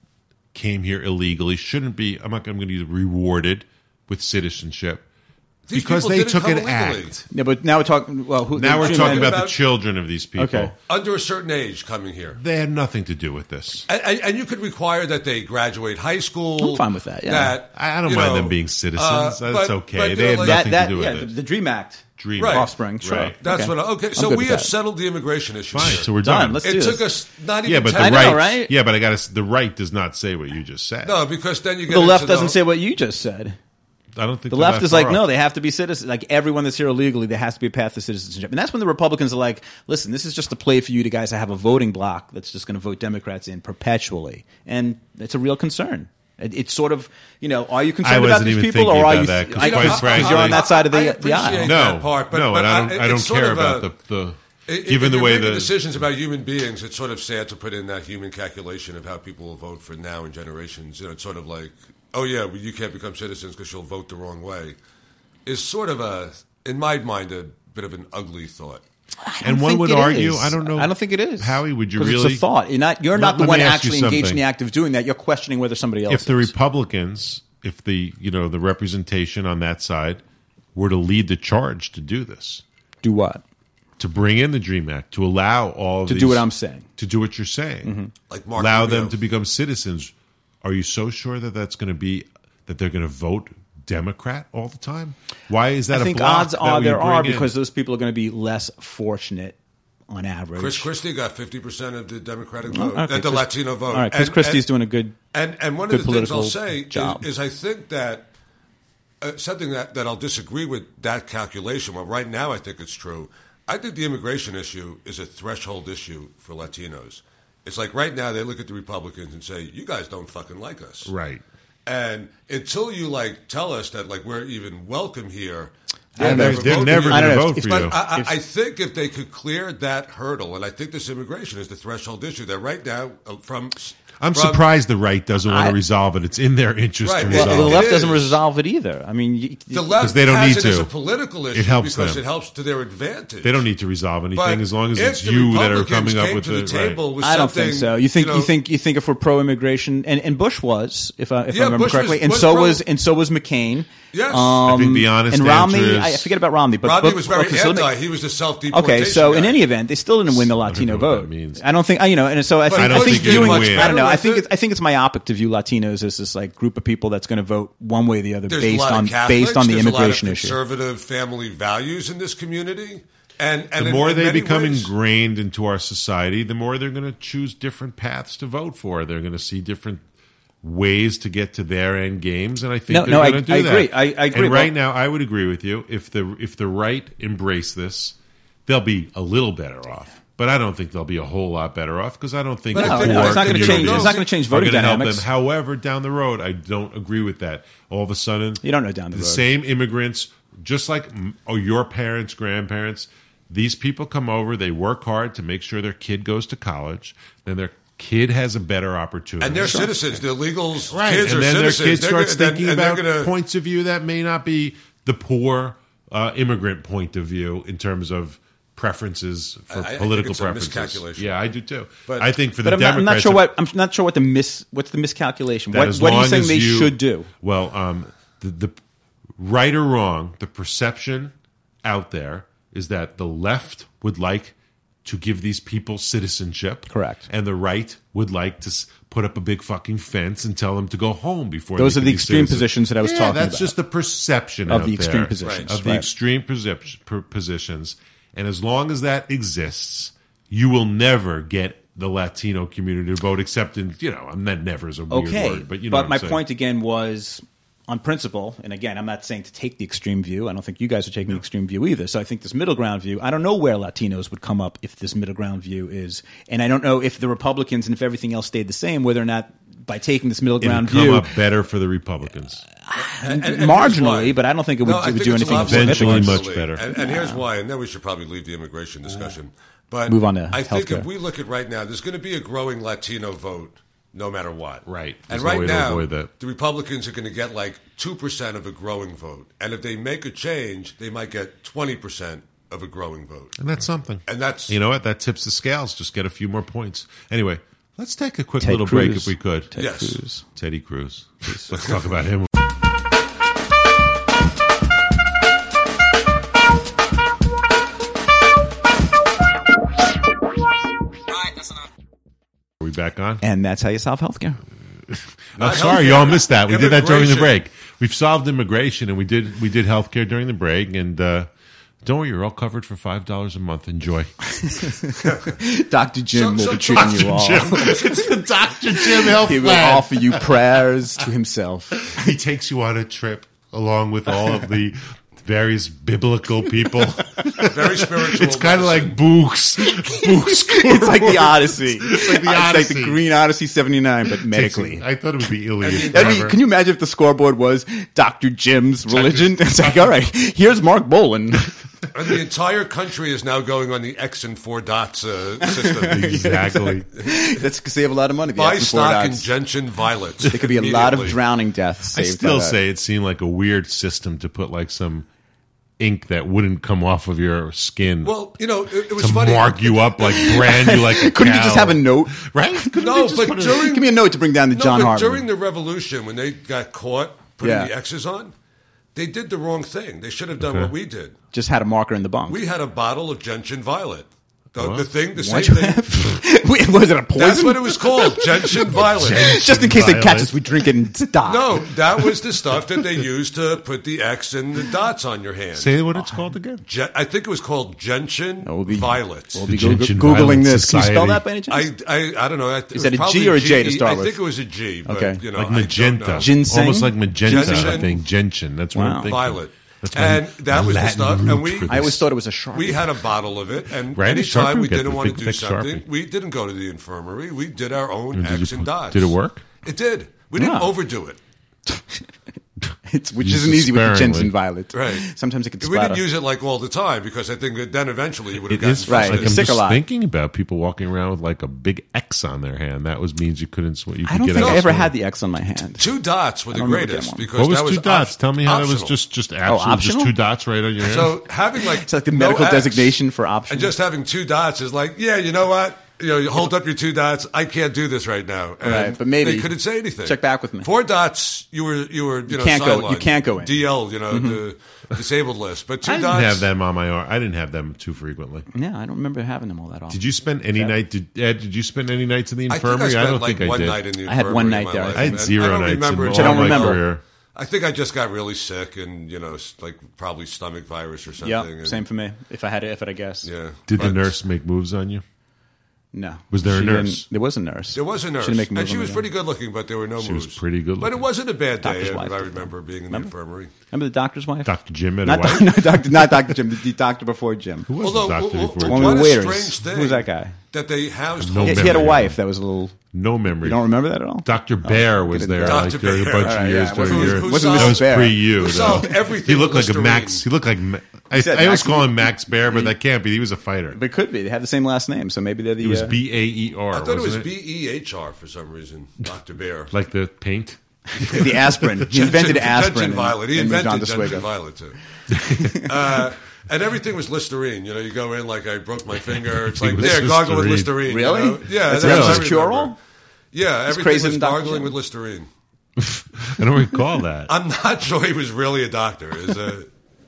came here illegally shouldn't be. I'm not going to use rewarded with citizenship these because people they didn't took come an illegally. act. Yeah, but now we're talking. Well, who, Now we're the- talking about- about the children of these people. Okay. Under a certain age coming here. They had nothing to do with this. And, and, and you could require that they graduate high school. I'm fine with that, yeah. That, I I don't you mind know, them being citizens. uh, That's but- okay. but, you they know, had like- nothing that, that to do yeah, with the, it. the DREAM Act, Dream Right. offspring. Sure, Right. That's okay. what. I, okay, I'm so good we with have that. settled the immigration issue. Fine. here. So we're Done. done. Let's it do took this. us not even. Yeah, but ten the I know, right, right? Yeah, but I got to. The right does not say what you just said. No, because then you get The left into doesn't the, say what you just said. I don't think The left is are like, up. no, they have to be citizens. Like everyone that's here illegally, there has to be a path to citizenship. And that's when the Republicans are like, listen, this is just a play for you to guys to have a voting bloc that's just going to vote Democrats in perpetually. And it's a real concern. It, it's sort of, you know, are you concerned I about wasn't these even people, thinking or are about you? that, 'cause I- quite because frankly- you're on that side of I the, the appreciate aisle. No, that part, but- no, but and I don't. I- I don't it's sort care of about a- the the. If, Given if the you're way making the decisions about human beings, it's sort of sad to put in that human calculation of how people will vote for now and generations. You know, it's sort of like, oh yeah, well, you can't become citizens because you'll vote the wrong way. Is sort of a, in my mind, a bit of an ugly thought. and I one think would it argue. is. I don't know. I don't think it is. Howie, would you 'Cause really? It's a thought. You're not. You're Let- not the let one me ask you actually engaged in something. the act of doing that. You're questioning whether somebody else. If the is. Republicans, if the you know the representation on that side were to lead the charge to do this, do what? to bring in the DREAM Act, to allow all of To these, do what I'm saying. to do what you're saying, Like Mark allow Rubio. them to become citizens. Are you so sure that that's going to be that they're going to vote Democrat all the time? Why is that? I think a block odds that are we there bring are in? because those people are going to be less fortunate on average. Chris Christie got fifty percent of the Democratic vote, Okay, uh, the Chris- Latino vote. All right, Chris And- Christie's and- doing a good. And and one good of the things I'll political say job. is, is I think that uh, something that, that I'll disagree with that calculation. Well, right now I think it's true. I think the immigration issue is a threshold issue for Latinos. It's like right now they look at the Republicans and say, "You guys don't fucking like us." right. And until you like tell us that like we're even welcome here, They're They're, never they're voting never you. I going don't to know vote if- for But you. I, I, I think if they could clear that hurdle, and I think this immigration is the threshold issue, that right now, uh, from I'm from- surprised the right doesn't want I- to resolve it. It's in their interest Right, to well, resolve Well, the it. left It doesn't is. resolve it either. I mean, you, The left they don't has need it to. as a political issue helps because them. it helps to their advantage. They don't need to resolve anything But as long as if it's the you that are Republicans coming up came with to the, right. table with I don't think something, so. You think you, know, think you think if we're pro-immigration, and, and Bush was, if I, if Yeah, I remember Bush correctly, was- and was so pro- was and so was McCain. Yes. I think the honest and Romney. answer is- I forget about Romney, but Romney but- was very okay, so let me- anti. He was the self-deportation Okay, so in guy. any event, they still didn't win the Latino know what that vote. means. I don't think I, you know, and so I But think I don't think think you viewing. didn't win. I don't know. I With think it. it's, I think it's myopic to view Latinos as this like group of people that's going to vote one way or the other There's based a lot on of Catholics, based on the there's immigration a lot of issue. conservative family values in this community, and, and The in- more in they many become ways- ingrained into our society, the more they're going to choose different paths to vote for. They're going to see different ways to get to their end games, and I think No, they're no, I- going to do I that. agree. I- I agree. And right Well- now, I would agree with you. If the if the right embrace this, they'll be a little better off. But I don't think they'll be a whole lot better off because I don't think But I the think- poor No, it's not gonna communities change- it's not gonna change are voting gonna help dynamics. them. However, down the road, I don't agree with that. All of a sudden, You don't know down the road. same immigrants, just like mm, oh, your parents, grandparents. These people come over. They work hard to make sure their kid goes to college. Then their kid has a better opportunity. and they're citizens. The illegals, Right, kids and are then their citizens. kid They're starts gonna- thinking and they're about gonna- points of view that may not be the poor uh, immigrant point of view in terms of preferences for I- I think political it's a preferences. miscalculation. Yeah, I do too. But- I think for But the I'm not, I'm Democrats, not sure what I'm not sure what the mis what's the miscalculation. that What, as what are you long saying as they you- should do? Well, um, the, the right or wrong, the perception out there is that the left would like to give these people citizenship, Correct. and the right would like to s- put up a big fucking fence and tell them to go home before. Those they are can the be extreme citizens. positions that I was yeah, talking that's about. just the perception Of out the extreme there positions, of the right. extreme percep- per- positions, and as long as that exists, you will never get the Latino community to vote, except in you know, and that never is a weird Okay, word, but you know. what my I'm saying. point again was on principle, and again, I'm not saying to take the extreme view. I don't think you guys are taking the extreme view either. So I think this middle ground view, I don't know where Latinos would come up if this middle ground view is, and I don't know if the Republicans and if everything else stayed the same, whether or not by taking this middle It'd ground come view up better for the Republicans. and- and here's marginally, why. but I don't think it would, No, I it would think do it's a anything lot more Eventually significant. much better. And, and here's why, and then we should probably leave the immigration discussion. But Move on to I think healthcare. if we look at right now, there's going to be a growing Latino vote no matter what. Right. And There's no right way to now, avoid that. the Republicans are going to get like two percent of a growing vote. And if they make a change, they might get twenty percent of a growing vote. And that's something. And that's- you know what? That tips the scales. Just get a few more points. Anyway, let's take a quick Ted little break Cruz. if we could. Ted Yes. Cruz. Teddy Cruz. Let's talk about him. Are we back on? And that's how you solve healthcare. Oh, Not sorry, healthcare, y'all missed that. We did that during the immigration. break. We've solved immigration, and we did we did healthcare during the break. And uh, don't worry, you're all covered for five dollars a month. Enjoy. Doctor Jim So- will so be treating you all. it's the Doctor Jim Health He will Plan. offer you prayers to himself. He takes you on a trip along with all of the various biblical people. very spiritual. It's kind of medicine. like Books. Books. It's like the Odyssey. It's like the It's like Odyssey. the Green Odyssey seventy-nine, but medically. I thought it would be Iliad. That'd be, forever. can you imagine if the scoreboard was Doctor Jim's religion? It's like, all right, here's Mark Bolan. And the entire country is now going on the X and four dots uh, system. Exactly. That's because they have a lot of money. the Buy X and four stock in dots. gentian violets. There could be a lot of immediately. drowning deaths I saved still by that. say it seemed like a weird system to put like some ink that wouldn't come off of your skin Well, you know, it, it was to funny. mark you up, like brand you like a Couldn't you cow. just have a note? Right? Couldn't No, they just but put a- during Give me a note to bring down to no, John but Hartman. during the revolution, when they got caught putting Yeah. the X's on, they did the wrong thing. They should have done what we did. Just had a marker in the bunk. We had a bottle of gentian violet. The, the thing, the same Why'd you thing. have? Wait, was it a poison? That's what it was called, gentian violet. Just in case they catch Violet. us, we drink it and die. No, that was the stuff that they used to put the X and the dots on your hand. Say what it's called again. Gen- I think it was called gentian We'll be, violet. We'll be The Goog- Gentian Googling Violet this. Can you spell Society. that by any chance? I, I I don't know. It Is was that a probably G or a J to start I with? think it was a G. But, Okay. you know, Like I don't magenta. know. Ginseng? Almost like magenta, I Ginseng? think. Gentian. That's what Wow. I'm thinking. Violet. That's my- And that my was the Latin stuff. root And we, for I always this. thought it was a Sharpie. we had a bottle of it. And Right, a anytime Sharpie, we get didn't the want to big, do thick something, Sharpie. we didn't go to the infirmary. We did our own And did X you and put- dots. did it work? It did. We didn't Wow. overdo it. it's, which Use isn't it easy with the sparingly. ginseng violet. Right. Sometimes it can We splatter. didn't use it like all the time because I think that then eventually you would have It gotten is right. like I'm Sick a just lot. thinking about people walking around with like a big X on their hand. That was means you couldn't swim. You could I don't get think out I ever swimming. had the X on my hand. Two dots were the don't remember greatest getting one. because What was that was two dots? op- Tell me how it was optional. just just absolute, optional? just two dots right on your hand. So having like It's like the no medical X designation for optional. and just having two dots is like, yeah, you know what? You know, you hold up your two dots. I can't do this right now. And Right, but maybe- they couldn't say anything. Check back with me. Four dots, you were you were you, know can't go- you sidelined. can't go in. D L, you know, the disabled list. But two I didn't dots. have them on my arm. I didn't have them too frequently. yeah, I don't remember having them all that often. Did you spend any night? Did Ed? Did you spend any nights in the I think I infirmary? spent don't like think one I did. night in the I had one infirmary night in my there. life. I had And zero I don't nights remember in it. all I don't my remember. career. I think I just got really sick and you know, like probably stomach virus or something. Yeah, and, same for me. If I had it, if I had to guess. Yeah. Did the But nurse make moves on you? No. Was there a She nurse? didn't- There was a nurse. There was a nurse, She didn't make and moves she on was me, pretty though. good looking, but there were no She moves. was pretty good But it looking. wasn't a bad day, Doctor's if wife I did remember being in Remember? the infirmary. Remember the doctor's wife? Doctor Jim had a Not, wife. no, doctor, not Doctor Jim. The, the doctor before Jim. Who was Although, the doctor w- before w- One Jim? of what the a waiters. strange thing. Who was that guy? That they housed No He, homeless he had a memory. wife that was a little. No memory. You don't remember that at all? Doctor Bear was get it there done. like Doctor during a Bear. bunch All of right, years yeah, during who- your. who Wasn't solved- That was Bear. pre you. Who solved everything He looked with like a Listerine. Max. He looked like. Ma- I, said I always Max- call him Max Bear, but that can't be. He was a fighter. But it could be. They have the same last name, so maybe they're the. It was uh, B A E R. I thought it was wasn't B E H R for some reason. Doctor Bear. Like the paint. the aspirin. He invented aspirin. Gentian and- Violet. He and moved on invented to Gentian Swiggo. Violet too. uh, and everything was Listerine. You know, you go in like I broke my finger. It's like was there, gargle with Listerine. Listerine. Really? You know? Yeah, That's that's really what I his cure remember. all? Yeah, everything crazier was than Doctor gargling Jim. with Listerine. I don't recall that. I'm not sure he was really a doctor. Is a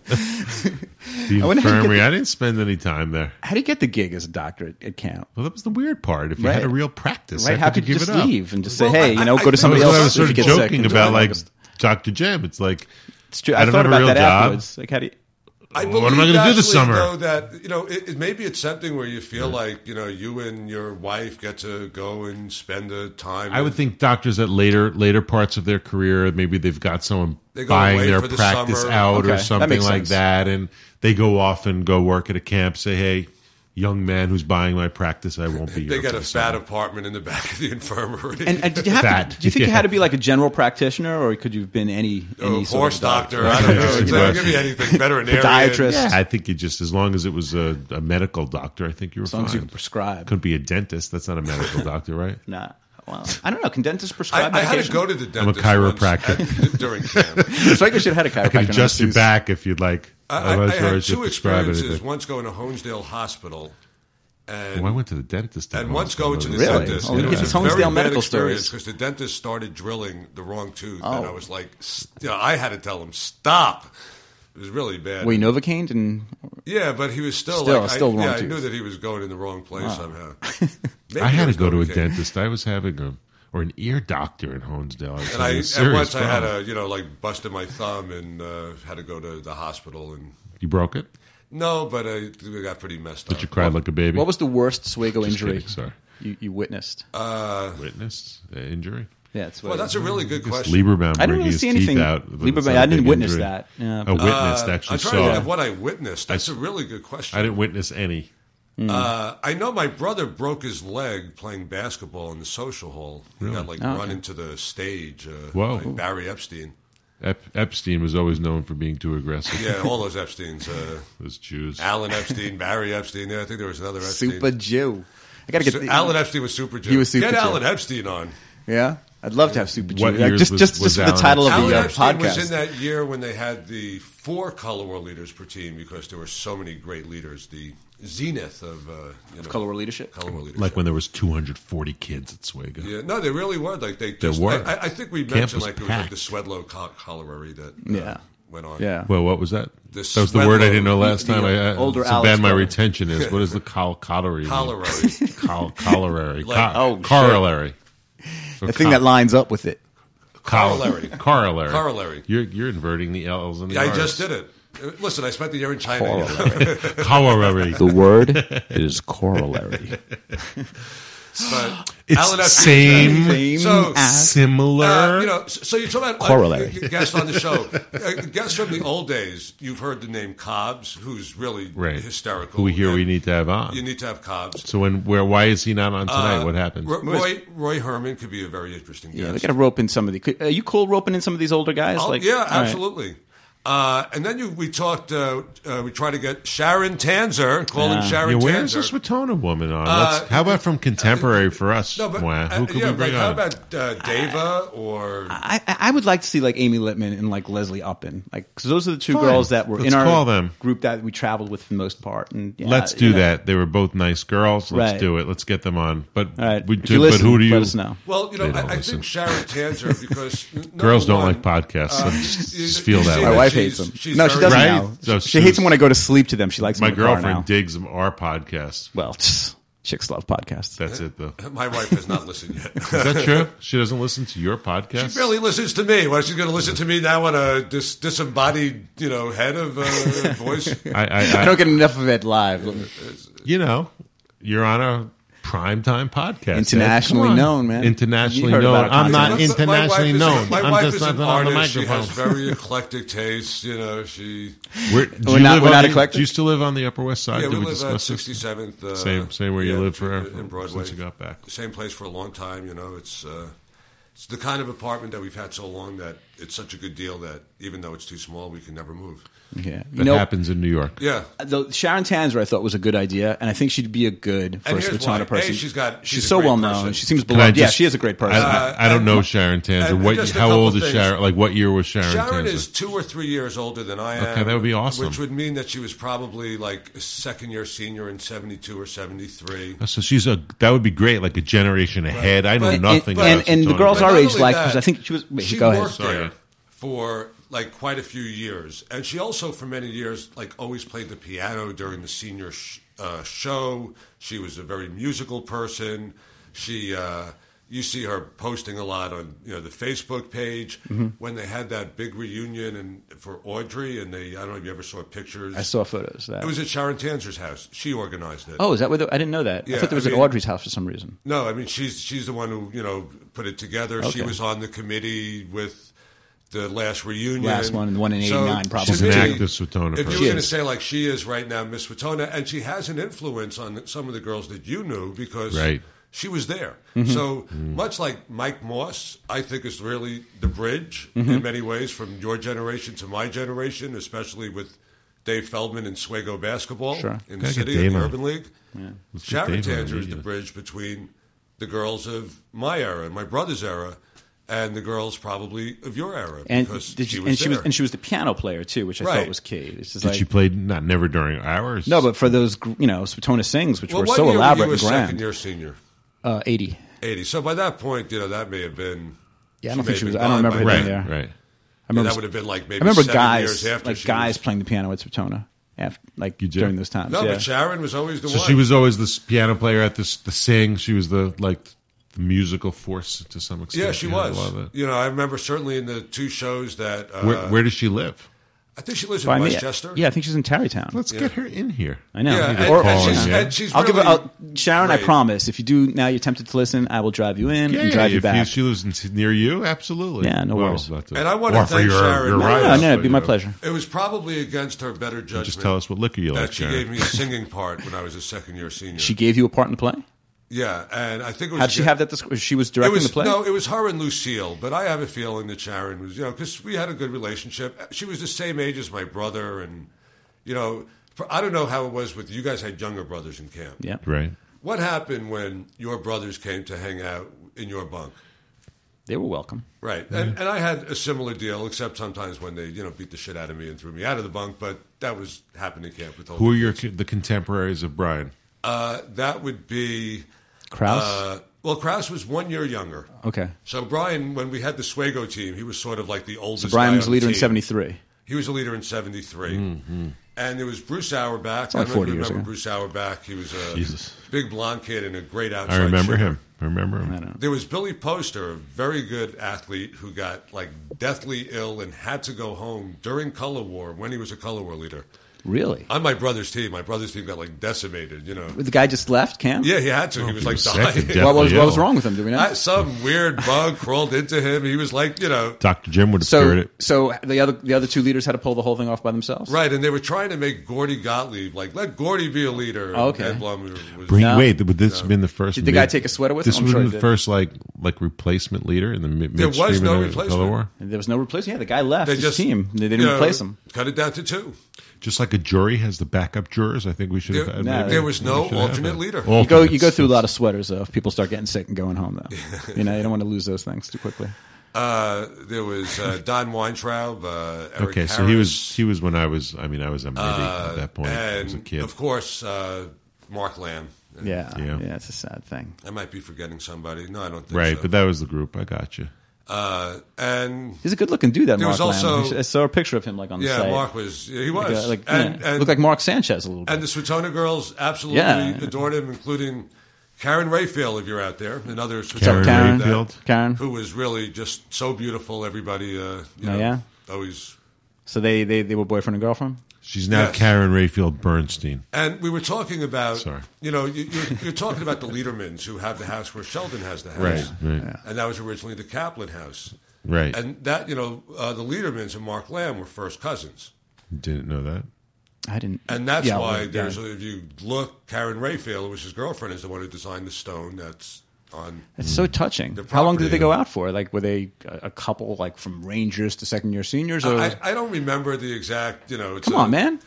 The I wonder how you infirmary. get I didn't spend any time there. How do you get the gig as a doctor at, at camp? Well, that was the weird part. If you Right. had a real practice, Right? How could you give just it up? leave and just say, Well, "Hey, I- you know, I go to think somebody I was, I else was if sort you of get sick." joking and about join like August. Doctor Jim. It's like It's true. I I, don't thought have a about real that job. afterwards. Like, how do you? I What am I believe, gonna do this actually, summer? Though, that you know, it, it, maybe it's something where you feel like you know, you and your wife get to go and spend a time. I would think doctors at later later parts of their career, maybe they've got someone They go buying away their for the practice summer. out Okay, or that something makes like sense. that, and they go off and go work at a camp. Say, hey, young man who's buying my practice, I won't be here. they get for a the fat summer. apartment in the back of the infirmary. And, and did you have That, to? Do you think you yeah. had to be like a general practitioner, or could you have been any any Oh, sort horse of doctor. I don't know. Interesting It's like, question. give me anything. Veterinarian. Podiatrist. Yeah, I think you just as long as it was a, a medical doctor, I think you were As long fine. as you could prescribe. Couldn't be a dentist. That's not a medical doctor, right? Nah. Well, I don't know. Can dentists I, prescribe I had to medication? go to the I'm a dentist. chiropractor. once at- during camp. It's like I should have had a chiropractor. I can adjust your masseuse. back if you'd like. I, I, I'm I not sure had should two prescribe experiences. anything. Once going to Honesdale Hospital, and Oh, I went to the dentist. in and once Honesdale. going to the Really? dentist. Oh, and you it get was the a very Honesdale bad medical experience stories. because the dentist started drilling the wrong tooth, Oh. and I was like, s- you know, I had to tell him stop. It was really bad. Were you Novocaine and Yeah, but he was still, Still- like, still I, wrong yeah, I tooth. knew that he was going in the wrong place somehow. Maybe I had it to was go to a Novocaine. dentist. I was having a or an ear doctor in Honesdale. I was And I having a and serious once I had problem. a you know like busted my thumb and uh, had to go to the hospital and You broke it, no, but I we got pretty messed but up. you cried like a baby. what was the worst Swiggo Just injury kidding, sorry. you, you witnessed? Witnessed uh, injury? yeah, it's Well, that's a really good question. Lieberman I didn't bringing really his see anything. teeth out. but Lieberman, it's not I a didn't big witness injury. that. Yeah, I but- witnessed, Uh, actually I'm trying to think saw. of what I witnessed. That's a really good question. I didn't witness any. Uh, I know my brother broke his leg playing basketball in the social hall. He got like Oh, run okay. into the stage. Uh, Whoa. by Barry Epstein. Ep- Epstein was always known for being too aggressive. Yeah, all those Epsteins. Uh, Those Jews. Alan Epstein, Barry Epstein. Yeah, I think there was another Epstein. Super Jew. I gotta get So the, Alan Epstein was Super Jew. He was Super Get Jew. Alan Epstein on. Yeah, I'd love to have Super Jew. What Like, years just was- just was just for the Alan title of Alan the uh, Epstein podcast. was in that year when they had the four color war leaders per team because there were so many great leaders. The zenith of uh, you know, Color War leadership? Color war leadership. Like when there was two hundred forty kids at Swiggo. Yeah, no, they really were. Like they just, were. I, I think we Camp mentioned was like it was like packed. the Swedlow col- cholera that uh, Yeah. went on. Yeah. Well, what was that? The that was the word I didn't know The- last the time. I, I, older that's how Alex bad my brother. retention is. What is the col- corollary? mean? Cholera. Col- corollary. Like- Co- oh, shit. corollary. The thing that lines up with it. Col- Corollary. Corollary. Corollary. You're you're inverting the L's and the Yeah, I R's. just did it. Uh, Listen, I spent the year in China. Corollary. The word is corollary. But It's Alan F. same, Same so, as- similar. uh, you know, so so you talk about like, Corollary. uh, guests on the show. Uh, guests from the old days. You've heard the name Cobbs, who's really Right. hysterical. Who we hear And we need to have on. You need to have Cobbs. So when where why is he not on tonight? Uh, what happens? Ro- Roy, Roy Herman could be a very interesting guest. Yeah, we got to rope in some of the. could- Are you cool roping in some of these older guys? Oh, like, yeah, all right. absolutely. Uh, and then you, we talked. Uh, uh, we tried to get Sharon Tanzer, calling Yeah. Sharon Yeah, where's Tanzer. this Watona woman on? Uh, Let's, how about from contemporary for us? No, but Moya? uh, Who could yeah, we bring like, how on? about uh, Deva or I, I I would like to see like Amy Littman and like Leslie Uppin, like because those are the two Fine. girls that were Let's in our call them. group that we traveled with for the most part. And yeah, Let's do you know. that. They were both nice girls. Let's Right. do it. Let's get them on. But All right, we if do, you listen, but who do you? let us know. well, you know, They I, don't I listen. think Sharon Tanzer because n- number Girls don't one, like podcasts. so uh, just, you- just feel you that see way. My that wife she's- hates them. she's No, she very- doesn't Right? now. So she hates she's- them when I go to sleep to them. She likes My them in the car girlfriend now. digs our podcast. Well, chicks love podcasts. That's it, though. My wife has not listened yet. Is that true? She doesn't listen to your podcast? She barely listens to me. Why she's going to listen to me now on a dis- disembodied, you know, head of uh, voice? I, I, I I, don't get enough of it live. you know, you're on a primetime podcast. Internationally Ed. Come on. known, man. Internationally You heard known. about it, I'm not Constance. But my wife internationally is- known. My I'm wife just is not an on the artist. She microphone. has very eclectic tastes. You know, she. Where, do We're you not- live we're on not the- eclectic? Do you still live on the Upper West Side? Yeah, Did we we live at discuss this? sixty-seventh. Uh, Same, same where you yeah, lived for in Broadway. since you got back. Same place for a long time. You know, it's uh, it's the kind of apartment that we've had so long that it's such a good deal that even though it's too small, we can never move. Yeah, you That know, happens in New York. Yeah. the Sharon Tanzer I thought was a good idea, and I think she'd be a good And first here's why. Watona person. A, she's got- she's a so great well person. known. She seems Can I beloved. Yeah, just- she is a great person. I, I, I don't and- know Sharon Tanzer. and What? just a How couple old is things. Sharon? Like what year was Sharon, Sharon Tanzer? is two or three years older than I am. Okay, that would be awesome. Which would mean that she was probably like a second year senior in seventy-two or seventy-three. So she's a. That would be great. Like a generation ahead. I know But- nothing and, about and the Watona. girls But our not age only like that, because I think she was. Wait, she go ahead. worked Sorry. there for like quite a few years, and she also for many years like always played the piano during the senior sh- uh, show. She was a very musical person. She uh, you see her posting a lot on you know the Facebook page Mm-hmm. when they had that big reunion and for Audrey, and they I don't know if you ever saw pictures. I saw photos. Of that. It was at Sharon Tanzer's house. She organized it. Oh, is that where the, I didn't know that. Yeah, I thought there was I at mean- Audrey's house for some reason. No, I mean she's she's the one who you know put it together. She Okay. was on the committee with the last reunion, Last one, the one in So, eighty-nine, probably. She's to an me, active Watona If you person. were going to is. say like she is right now, Miss Watona, and she has an influence on some of the girls that you knew because Right. she was there. Mm-hmm. So much like Mike Moss, I think is really the bridge Mm-hmm. in many ways from your generation to my generation, especially with Dave Feldman and Swago basketball Sure. in the Gotta get city, Dave in the on. Urban League. Let's get Sharon Dave on Tanzer is the immediately. bridge between the girls of my era and my brother's era, and the girls probably of your era. And because did she you, was and she was there. and she was the piano player too, which I Right. thought was key. It's just Did like, she play not never during hours? no, but for those gr- you know Watona sings, which well, were what so year elaborate were you and a second grand. year senior? Uh, Eighty. eighty. So by that point, you know, that may have been. Yeah, I she don't may think she have was. been I don't gone remember by her right, being there. right. I Yeah, remember. that would have been like maybe I remember seven guys years after like she guys was- playing the piano at Watona, after, like You did? during those times. No, yeah. but Sharon was always the So one. she was always this piano player at this the sing. She was the like the musical force to some extent. Yeah, she You know, I was. love it. You know, I remember certainly in the two shows that. Uh, Where, where does she live? I think she lives in By me, Westchester. yeah, I think she's in Tarrytown. Let's get her in here. I know. Yeah, Need to and, call and her, she's, yeah. and she's I'll give her. really I'll, Sharon, I great. promise. If you do now, you're tempted to listen. I will drive you in Yeah, and drive you if back. she lives in, near you, absolutely. Yeah, no well, worries. not to And I want to offer thank your, Sharon. Your No, rights, no, no, it'd but, be my you know, pleasure. It was probably against her better judgment. Just tell us what liquor you that like, she Sharon. gave me a singing part when I was a second year senior. She gave you a part in the play. yeah, and I think it was. How did she have that? Dis- she was It directing was the play. no, it was her and Lucille. But I have a feeling that Sharon was, you know, because we had a good relationship. She was the same age as my brother, and you know, for, I don't know how it was with you guys. Had younger brothers in camp. Yeah. Right. What happened when your brothers came to hang out in your bunk? They were welcome. Right, and, and I had a similar deal, except sometimes when they, you know, beat the shit out of me and threw me out of the bunk. But that was happening in camp with all Who are the your kids. the contemporaries of Brian? Uh, that would be Krause. Uh, well, Krause was one year younger. okay. So Brian, when we had the Swago team, he was sort of like the oldest. So Brian guy was on leader the in team. seventy-three. He was a leader in seventy-three. Mm-hmm. And there was Bruce Auerbach. I like don't know if forty you years remember ago. Bruce Auerbach. He was a Jesus. big blonde kid and a great outside I remember shooter. him. I remember him. I don't know. There was Billy Poster, a very good athlete who got like deathly ill and had to go home during Color War when he was a Color War leader. Really? On my brother's team, my brother's team got like decimated. You know. The guy just left, Cam? Yeah, he had to. he was he like was sick dying. and dead. What was, Yeah. what was wrong with him? Do we know? I, some weird bug crawled into him. He was like, you know, Doctor Jim would have cured So, it. so the other the other two leaders had to pull the whole thing off by themselves? right. And they were trying to make Gordy Gottlieb like let Gordy be a leader. Oh, okay. And Blum was, Bring, No. Wait, would this have been the first? Did the guy take a sweater with him? This I'm would sure have he been the did. first like like replacement leader in the mid- There was midstream no of the replacement. color war. And there was no replacement? Yeah, the guy left they his just team. They didn't you know, replace him. Cut it down to two. Just like a jury has the backup jurors, I think we should have. There, had, No, maybe- there was no we should have alternate that. leader. You go Alternates. you go through a lot of sweaters, though, if people start getting sick and going home, though. You know, you don't want to lose those things too quickly. Uh, there was uh, Don Weintraub. Uh, Eric Okay, so Harris, he was he was when I was. I mean, I was a maybe at that point. I was a and kid. of course uh, Mark Lamb. Yeah, Yeah. yeah, it's a sad thing. I might be forgetting somebody. No, I don't think Right, so. but that was the group. I got you. uh, and He's a good-looking dude, that There Mark was Lamb. also- I saw a picture of him, like, on the yeah, site. Mark was he Like, was uh, like, and, yeah, and looked like Mark Sanchez a little bit. and the Swatona girls absolutely Yeah. adored him, including Karen Rayfield, if you're out there, another What's Swatona up, Karen Karen? Rayfield? Karen? who was really just so beautiful. Everybody, uh, you Oh, know, yeah? always. So they, they, they were boyfriend and girlfriend? She's now Yes. Karen Rayfield Bernstein. And we were talking about, Sorry. you know, you, you're, you're talking about the Liedermans who have the house where Sheldon has the house, Right, right, and that was originally the Kaplan house, right. and that, you know, uh, the Liedermans and Mark Lamb were first cousins. Didn't know that. I didn't. And that's yeah, why well, there's, yeah. if you look, Karen Rayfield, who was his girlfriend, is the one who designed the stone that's on. It's so touching. The How long did property. they go out for? Like, were they a a couple, like, from Rangers to second year seniors? Or I, I don't remember the exact, you know. It's come a- on, man.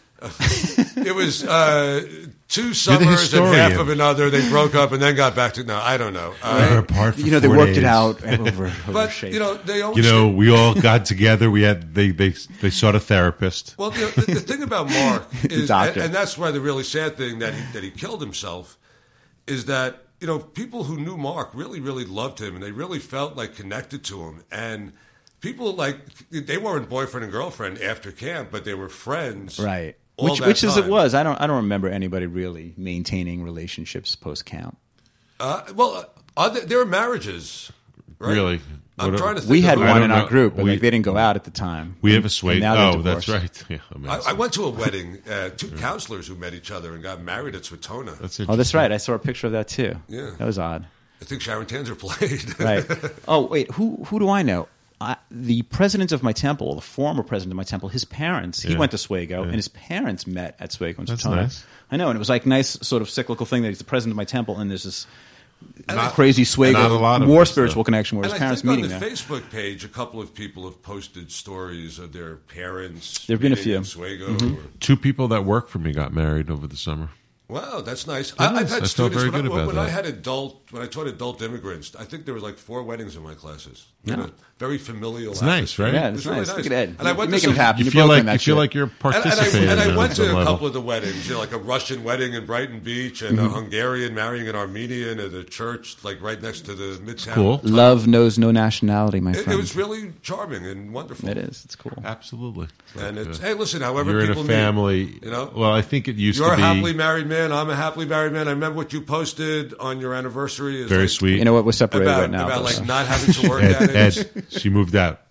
It was uh, two summers and historian. half of another. They broke up and then got back to. No, I don't know. Uh, They were apart for You know, they four worked days. it out over, over but shape. you know, they always. You know, we all got together. We had they they they sought a therapist. Well, you know, the, the thing about Mark is, and, Doctor. and that's why the really sad thing that he, that he killed himself is that you know people who knew Mark really, really loved him, and they really felt like connected to him. And people like they weren't boyfriend and girlfriend after camp, but they were friends, Right. all Which, that which is it time. was. I don't. I don't remember anybody really maintaining relationships post camp. Uh, well, uh, there there are marriages, right? Really? I'm What- trying to think. We of had who- I one don't in our know. group, but We- like they didn't go out at the time. We have a And suite. now they're Oh, that's divorced. right. Yeah, I, amazing. I went to a wedding, uh, two counselors who met each other and got married at Swatona. That's Oh, that's right. I saw a picture of that too. Yeah. that was odd. I think Sharon Tanzer played. Right. Oh wait, who who do I know? I, the president of my temple, the former president of my temple, his parents, he Yeah. went to Swago, and his parents met at Swago and That's Swatona. nice. I know, and it was like nice sort of cyclical thing that he's the president of my temple, and there's this Not- crazy and not a lot Swago of war this, spiritual though. connection where And his I parents think on meeting the there. Facebook page, a couple of people have posted stories of their parents. There've been a meeting few. in Swago. Mm-hmm. or- Two people that work for me got married over the summer. Wow, that's nice. Yeah, I, I've had I felt students very when, good I, when, about when I that. had adult when I taught adult immigrants. I think there was like four weddings in my classes. You know, very familial. It's nice, atmosphere. right? Yeah, It it's was really nice. nice. Look at Ed. And I You went make to him some, happy. You You're feel brokering like that you feel shit. like you're And, and I, participating. and I on went to some a level. couple of the weddings, you know, like a Russian wedding in Brighton Beach and Mm-hmm. a Hungarian marrying an Armenian at a church like right next to the Midtown. Cool. Love knows no nationality, my It, friend. it was really charming and wonderful. It is. It's cool. Absolutely. And Like, it's uh, hey, listen, however you're in people a meet, family. you know? Well, I think it used You're to a be happily married man. I'm a happily married man. I remember what you posted on your anniversary. Is very like, sweet. You know what? We're separated about right now. about but, like uh, not having to work at Ed, it. Ed, she moved out.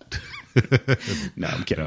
no, I'm kidding.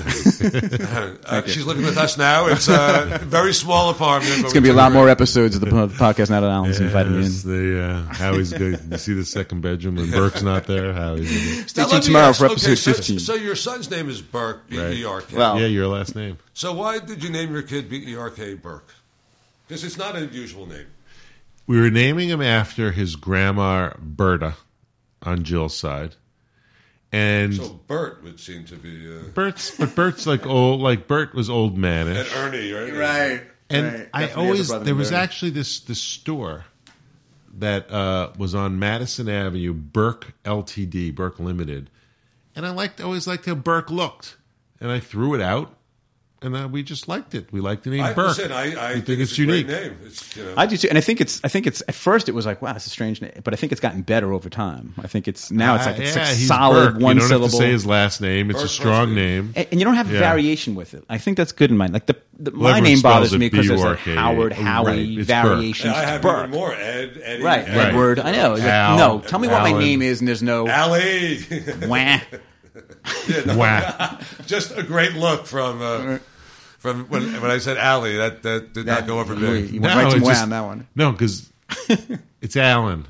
Uh, she's living with us now. It's a very small apartment. It's going to be a lot more episodes of the po- podcast now that Alan's invited me in. Yes, the, uh, Howie's good. You see the second bedroom when Burke's not there. Howie's Stay tuned tomorrow for episode so, fifteen. So your son's name is Burke, B E R K. Well- yeah, your last name. So why did you name your kid B E R K Burke? Because it's not an unusual name. We were naming him after his grandma Berta on Jill's side, and So Bert would seem to be uh, Bert's, but Bert's like old, like Bert was old and manish. Ernie, right? And Right. I Definitely has a always brother there named was Bernie. actually this this store that uh, was on Madison Avenue, Burke L T D, Burke Limited, and I liked always liked how Burke looked, and I threw it out, and uh, we just liked it. We liked the name I, Burke. listen, I, I we think, it's, a unique. great name. It's, you know, I do too, and I think it's. I think it's. At first, it was like, wow, it's a strange name, but I think it's gotten better over time. I think it's now it's like Uh, it's yeah, like he's solid Burke. one You don't syllable, have to say his last name. It's Burke a strong Rusty. name. and, and you don't have Yeah. variation with it. I think that's good in mind. Like the, the Well, my everyone name spells bothers it me because there's like B U R K E. Howard, Oh, Howie, right. It's variations. and I have Burke. even more. Ed, Eddie, Right, Ed, Edward. I know. Like, Al, no, tell me what my Alan. name is, and there's no Allie. wah. Wow. Just a great look from uh, From when when I said Allie, that that did not go over big. You went No, right to it Moy just- on that one. No, because it's Alan.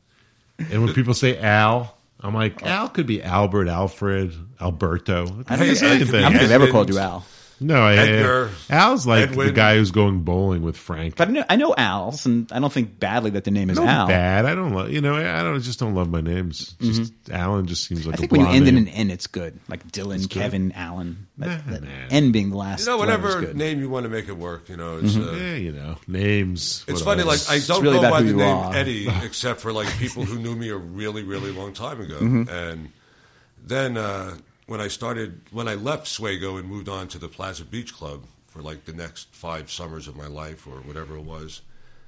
And when people say Al, I'm like, Al could be Albert, Alfred, Alberto. I don't, Hey, think, Ed I could be don't think I've ever Edmund. called you Al. No, I, Edgar, Al's like the Edwin. guy who's going bowling with Frank. But I know, I know Al's, and I don't think badly that the name is No Al. bad. I don't love. You know, I don't. I just don't love my names. Just Alan just seems like I think a when you blonde end in name. an N, it's good. Like Dylan, Kevin, Alan. That, Nah, that man. N being the last. You know, letter is whatever good. name you want to make it work. You know, it's. Uh, Yeah, you know, names. It's what funny, else? like I don't really go about by who the you name are. Eddie, except for like people who knew me a really, really long time ago. Mm-hmm. And then uh, when I started, when I left Swago and moved on to the Plaza Beach Club for like the next five summers of my life or whatever it was.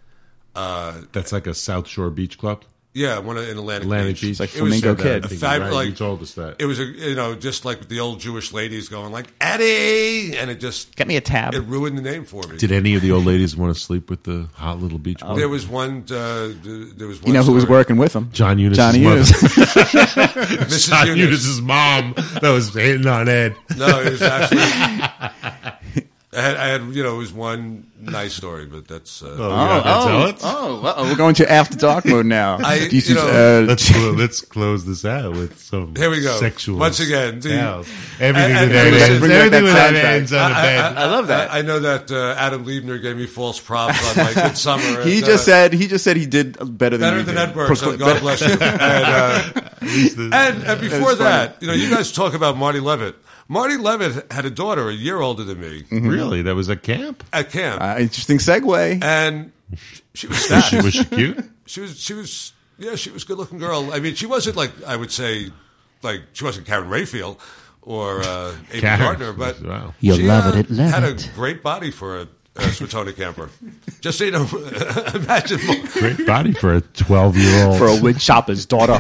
That's like a South Shore Beach Club. Yeah, one in Atlantic, Atlantic Beach. Beach. like It was Flamingo You said that, Kid. I think, Fab- right? like- you told us that. It was a, you know, just like the old Jewish ladies going like Eddie, and it just Get me a tab. it ruined the name for me. Did any of the old ladies want to sleep with the hot little beach boy? There was one. Uh, there was one. You know who was story. working with him? John Eunice's Johnny mother. Eunice. Missus John Eunice. Eunice's mom that was hitting on Ed. No, it was actually. I had, I had, you know, it was one nice story, but that's. Uh, Oh, you're not gonna tell it? oh, uh-oh, we're going to after dark mode now. I- D C's, you know- uh, Let's clo- let's close this out with some Here we go. sexual Once again, the- tales. everything and- that and- ends, bring back everything that that soundtrack. ends on a bed. I love that. I, I know that uh, Adam Liebner gave me false props on my Good Summer. he and, just uh, said he just said he did better than better you than did. Ed Burke. So Procl- God bless you. And, uh, the- and, and before That's funny. that, you know, you guys talk about Marty Levitt. Marty Levitt had a daughter a year older than me Really, that was a camp. at camp, Uh, interesting segue. and she was Was fat. she, was she cute? She was, she was, yeah, she was a good looking girl. I mean, she wasn't like, I would say, like, she wasn't Karen Rayfield or uh, Amy Karen. Gardner, but Wow. You'll she love uh, it, love had it. a great body for a, a Swatona camper. Just so you know, imagine. Great body for a twelve-year-old. For a wood chopper's daughter.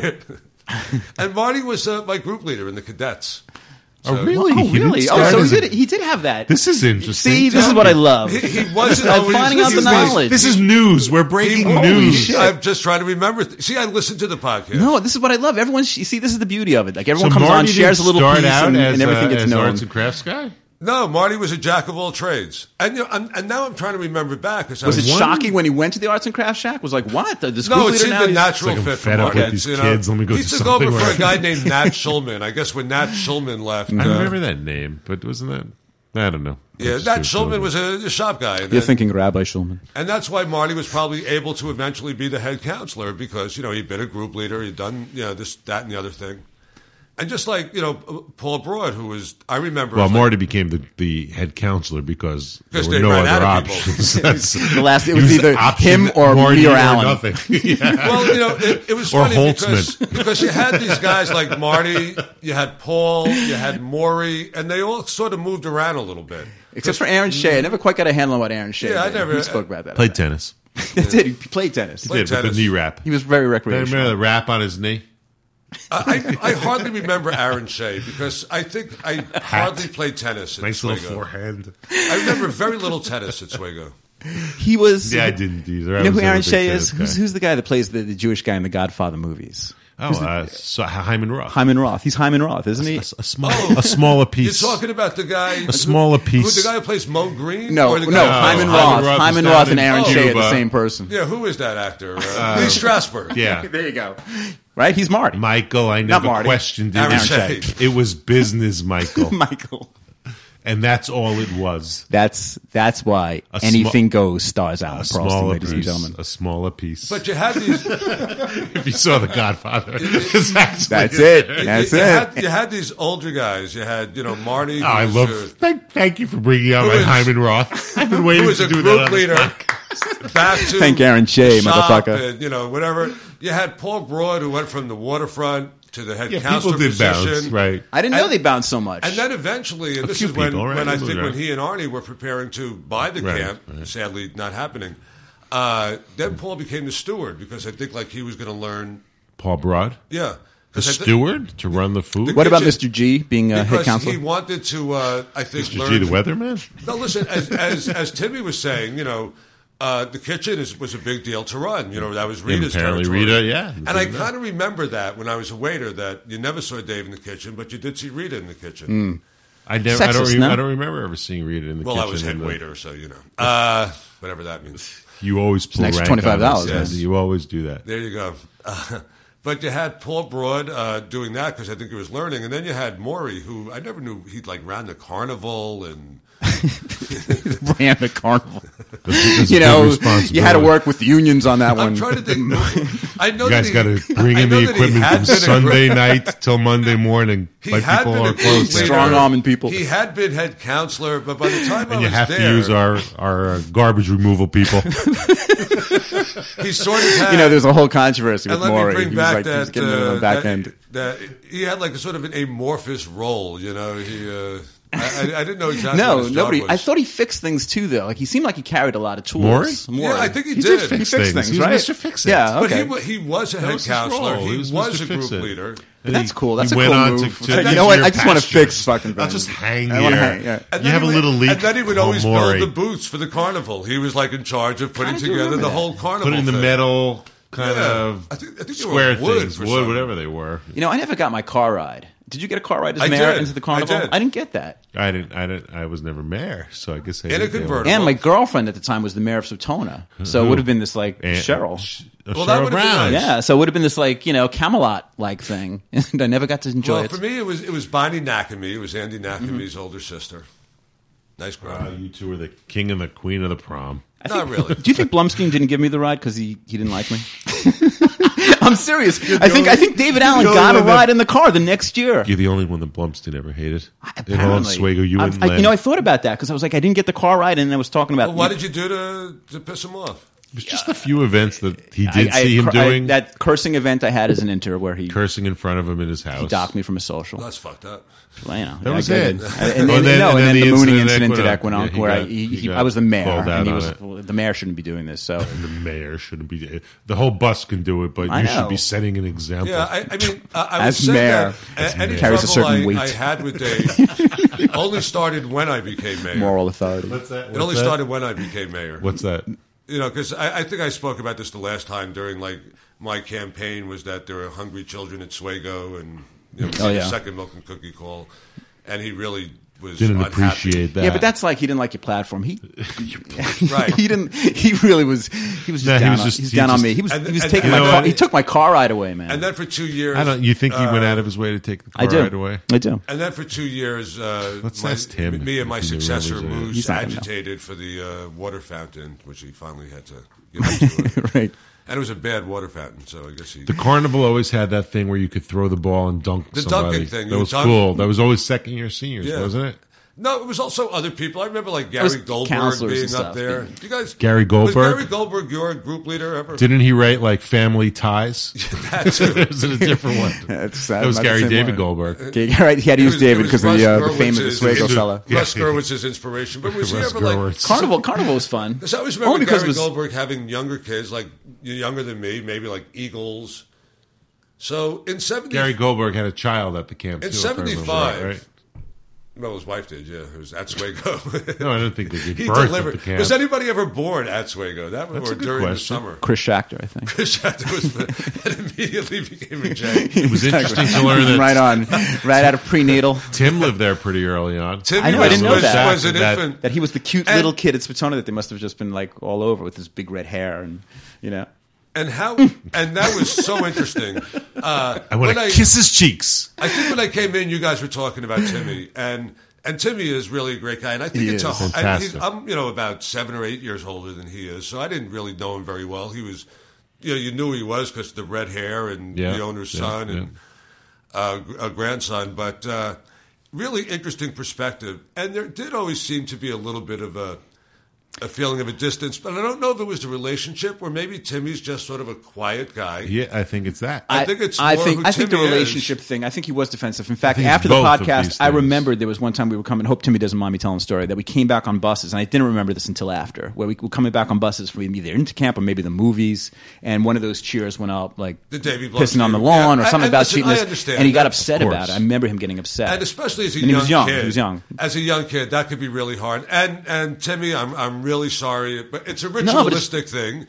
And Marty was uh, my group leader in the cadets. Oh, So- really? Oh, He didn't really? Oh, start so he as a- did. He did have that. This is interesting. See, this is what I love. He, he wasn't I'm always. finding out he the was- knowledge. This is news. We're breaking He- news. shit. I'm just trying to remember. th- See, I listened to the podcast. No, this is what I love. Everyone, you see, this is the beauty of it. Like everyone So comes Marty on, shares a didn't little start piece, out and, as, and everything uh, gets as known. arts and crafts guy. No, Marty was a jack of all trades, and you know, and, and now I'm trying to remember back. 'cause I Was it one- shocking when he went to the arts and crafts shack? Was like, what? The, this No, group it leader seemed now the he's- natural It's like I'm fit for fed up with Marty. these you know? kids. Let me go he do took over something for where- a guy named Nat Schulman. I guess when Nat Schulman left, I uh, remember that name, but wasn't that? I don't know. yeah, It's Nat just Schulman so- was a, a shop guy. And, You're then- thinking Rabbi Schulman. and that's why Marty was probably able to eventually be the head counselor because you know he'd been a group leader, he'd done you know this, that, and the other thing. And just like, you know, Paul Broad, who was, I remember. Well, was like- Marty became the, the head counselor because there Because were they no ran other out of people. options. That's- The last- it he was either option him or Marty me or Alan. nothing. Yeah. Well, you know, it, it was Or funny because, Holtzman. because you had these guys like Marty, you had Paul, you had Maury, and they all sort of moved around a little bit. Except for Aaron Shea. I never quite got a handle on what Aaron Shea Yeah, I did. never- We spoke about that. Played tennis. That's it. He played tennis. Played Did with tennis. the knee wrap. He was very Remember recreational. the wrap on his knee? I, I, I hardly remember Aaron Shea because I think I hardly played tennis at Nice little Swego. forehand. I remember very little tennis at Swego. He was. Yeah, I didn't either. I You know was who never a Aaron big Shea tennis is? guy. Who's, who's the guy that plays the, the Jewish guy in the Godfather movies? Oh, uh, so Hyman Roth. Hyman Roth. He's Hyman Roth, isn't he? A, a small, a smaller piece. You're talking about the guy, A smaller piece. who, the guy who plays Mo Green? No, Or no, the guy who Hyman plays- Roth. Roth is Hyman down Roth in and Aaron Shea are the Cuba. same person. Yeah, who is that actor? Uh, Lee Strasberg. Yeah. There you go. Right? He's Marty. Michael, I never Marty. questioned Aaron it. Shea. It was business, Michael. Michael. And that's all it was. That's that's why A Anything Goes stars Alan A Proston, smaller ladies and piece. gentlemen. A smaller piece. But you had these. if you saw The Godfather, it's actually That's it. That's you, you it. Had, you had these older guys. You had, you know, Marty. Oh, I who love. was, uh, Thank, thank you for bringing out Who my is- Hyman Roth. I've been who waiting was to a do that. group on leader. this Back to Thank Aaron Shea, the shop motherfucker. and, you know, whatever. You had Paul Broad, who went from the waterfront to the head Yeah, counselor people did position. bounce, right? I didn't know And- they bounced so much. And then eventually, and A this few is when, people, right? when I Moving think when around. he and Arnie were preparing to buy the Right, camp, right. sadly not happening. Uh, then Paul became the steward because I think like he was going to learn. Paul Broad, Yeah, the 'Cause I thi- steward, to run the food. what about kitchen- Mister G being a head because counselor? he wanted to. Uh, I think Mister learn G, the weatherman. No, listen. As as, as Timmy was saying, you know, uh, the kitchen is, was a big deal to run. You know, that was Rita's apparently territory. Rita, yeah. And I kind of remember that when I was a waiter, that you never saw Dave in the kitchen, but you did see Rita in the kitchen. I never. I don't. Sexist, Re- no? I don't remember ever seeing Rita in the Well, kitchen. I was head in the- waiter, so you know, uh, whatever that means. You always pull an extra rank twenty-five on dollars, us. yes. You always do that. There you go. Uh, but you had Paul Broad uh, doing that because I think he was learning, and then you had Maury, who I never knew he'd like ran the carnival and. Ran the carnival. That's a You big know, responsibility. you had to work with the unions on that I'm one. trying to think. I know You guys that got he, to bring I in know the that he equipment had from been a Sunday great- night till Monday morning. He Like had people been are a group close. leader. Strong arming people. He had been head counselor, but by the time I And you was have there, to use our our uh, garbage removal people. he sort of had. You know, there's a whole controversy with and let Maury. me bring He was back like, he was that, getting it on uh, the back that, end. that he had like a sort of an amorphous role. You know, he. Uh, I, I, I didn't know exactly. No, what his nobody. Job was. I thought he fixed things too, though. Like he seemed like he carried a lot of tools. Maury? Yeah, I think he, He did. did fix He fixed things. things, He was right? Mister Fix-It. Yeah, But okay. he, wa- he was a That head was his counselor. role. He, He was was, Mister a group Fix-It. leader. And That's he- cool. That's he a went cool on move. to- It's to like, you you know what? your I just want to pastures. fix fucking things. I'll just hang I wanna here. hang, yeah. And You then have a he would- little leak. And then he would called always Maury. build the booths for the carnival. He was like in charge of putting I do together remember the that. whole carnival. Put in the thing. metal kind Yeah. of I think- I think they were square wood things, for wood, some. whatever they were. You know, I never got my car ride. Did you get a car ride as I mayor did. into the I carnival? did. didn't get that. I didn't. I didn't. I was never mayor, so I guess I In a didn't get one. convertible. And my girlfriend at the time was the mayor of Satona, so it would have been this like And- Cheryl. Sh- uh, Well, that Cheryl would have been Brown. nice. Yeah, so it would have been this like you know Camelot like thing, and I never got to enjoy Well, it. for me, it was it was Bonnie Nakamy. It was Andy Nakamy's Mm-hmm. older sister. Nice girl. Uh, you two were the king and the queen of the prom. Not really. Do you think Blumstein didn't give me the ride because he, he didn't like me? I'm serious. I think I think David Allen the got a only one that- ride in the car the next year. You're the only one that Blumstein ever hated. In all of Apparently. Oswego, you I'm- and I, Len. you know, I thought about that because I was like, I didn't get the car ride, and I was talking about Well, what did you do to to piss him off? it was just a few events that he I- did I- see him I- doing, that cursing event I had as an inter where he, cursing in front of him in his house. he docked me from a social. That's fucked up. Well, you know, That was I it. did. And then, Oh, then- no, and and then then, the the mooning incident incident at at Equinox, Equinox, yeah, he where got- I, he, he he, got I was the mayor, called out and he on was it. well, the mayor shouldn't be doing this. So The mayor shouldn't be. The whole bus can do it, but I you know. should be setting an example. Yeah, I, I mean, uh, I would As say mayor. that a- any Carries a trouble certain I, weight. I had with Dave only started when I became mayor. moral authority. What's that? It only What's that? started when I became mayor. What's that? You know, because I, I think I spoke about this the last time during like my campaign was that there were hungry children at Swego, and you know, Oh, the yeah. second milk and cookie call, and he really was Didn't unhappy. appreciate that. Yeah, but that's like he didn't like your platform. He Right. he didn't. He really was. He was just No, he down. was on, just- he's he down on just- me. He was. And- he was and- taking you my. know Car, what? he took my car ride away, man. And then for two years, I don't. You think he uh, went out of his way to take the car I do. right away? I do. And then for two years, uh, Let's my, ask Tim me and my if he successor remembers it. Moose He's not gonna know. agitated for the uh, water fountain, which he finally had to get up to. Right. And it was a bad water fountain, so I guess he. The carnival always had that thing where you could throw the ball and dunk The somebody. dunking thing. That You was dunk- cool. That was always second year seniors, Yeah. wasn't it? No, it was also other people. I remember like was Gary Goldberg counselors being and up stuff, there. yeah. You guys, Gary Goldberg? Was Gary Goldberg your group leader ever? Didn't he write like Family Ties? That too. Or was it a different one? That's, That was not the Gary same David one. Goldberg. Okay, right. He had to It use was- it David was because of the, Russ uh, the fame of the Gerwitz's- Swego his- fella. Russ Yeah. Gerwitz's inspiration. But was he Russ ever like? Gerwitz. Carnival, Carnival was fun. Because I always remember Only because Gary it was, Goldberg having younger kids, like younger than me, maybe like Eagles. So in seventy, Gary Goldberg had a child at the camp. in too, if I remember seventy-five, right, right? well, his wife did. Yeah, it was at Swego. No, I don't think they gave He birth at delivered. the camp. Was anybody ever born at Swego? That That's or a good during question. the summer? Chris Schachter, I think. That was that immediately became a J. It was interesting to learn that right on, right out of prenatal. Tim lived there pretty early on. Timmy I know, I was, didn't know was, that. was an That- infant. That he was the cute And- little kid at Spatona that they must have just been like all over with his big red hair and you know. And how? And that was so interesting. Uh, I want when to kiss his cheeks. I think when I came in, you guys were talking about Timmy, and and Timmy is really a great guy, and I think He it's is. a. I, Fantastic. he's, I'm you know about seven or eight years older than he is, so I didn't really know him very well. He was, you know, you knew who he was because the red hair and Yeah, the owner's yeah, son yeah. and uh, a grandson, but uh, really interesting perspective. And there did always seem to be a little bit of a. A feeling of a distance, but I don't know if it was the relationship or maybe Timmy's just sort of a quiet guy. Yeah, I think it's that. I think it's I more think who I think the Timmy is. relationship thing. I think he was defensive. In fact, think it's after the both of these podcast, I things. remembered there was one time we were coming. Hope Timmy doesn't mind me telling the story that we came back on buses, and I didn't remember this until after, where we were coming back on buses from either into camp or maybe the movies, and one of those cheers went up like The Davy pissing on the Blumstein. lawn Yeah, or something I- I- about listen, cheating I this, understand and he got that. upset Of about course. it. I remember him getting upset, And especially as a And he young was young. kid, He was young. As a young kid, that could be really hard. And and Timmy, I'm I'm really sorry, but it's a but it's- ritualistic thing.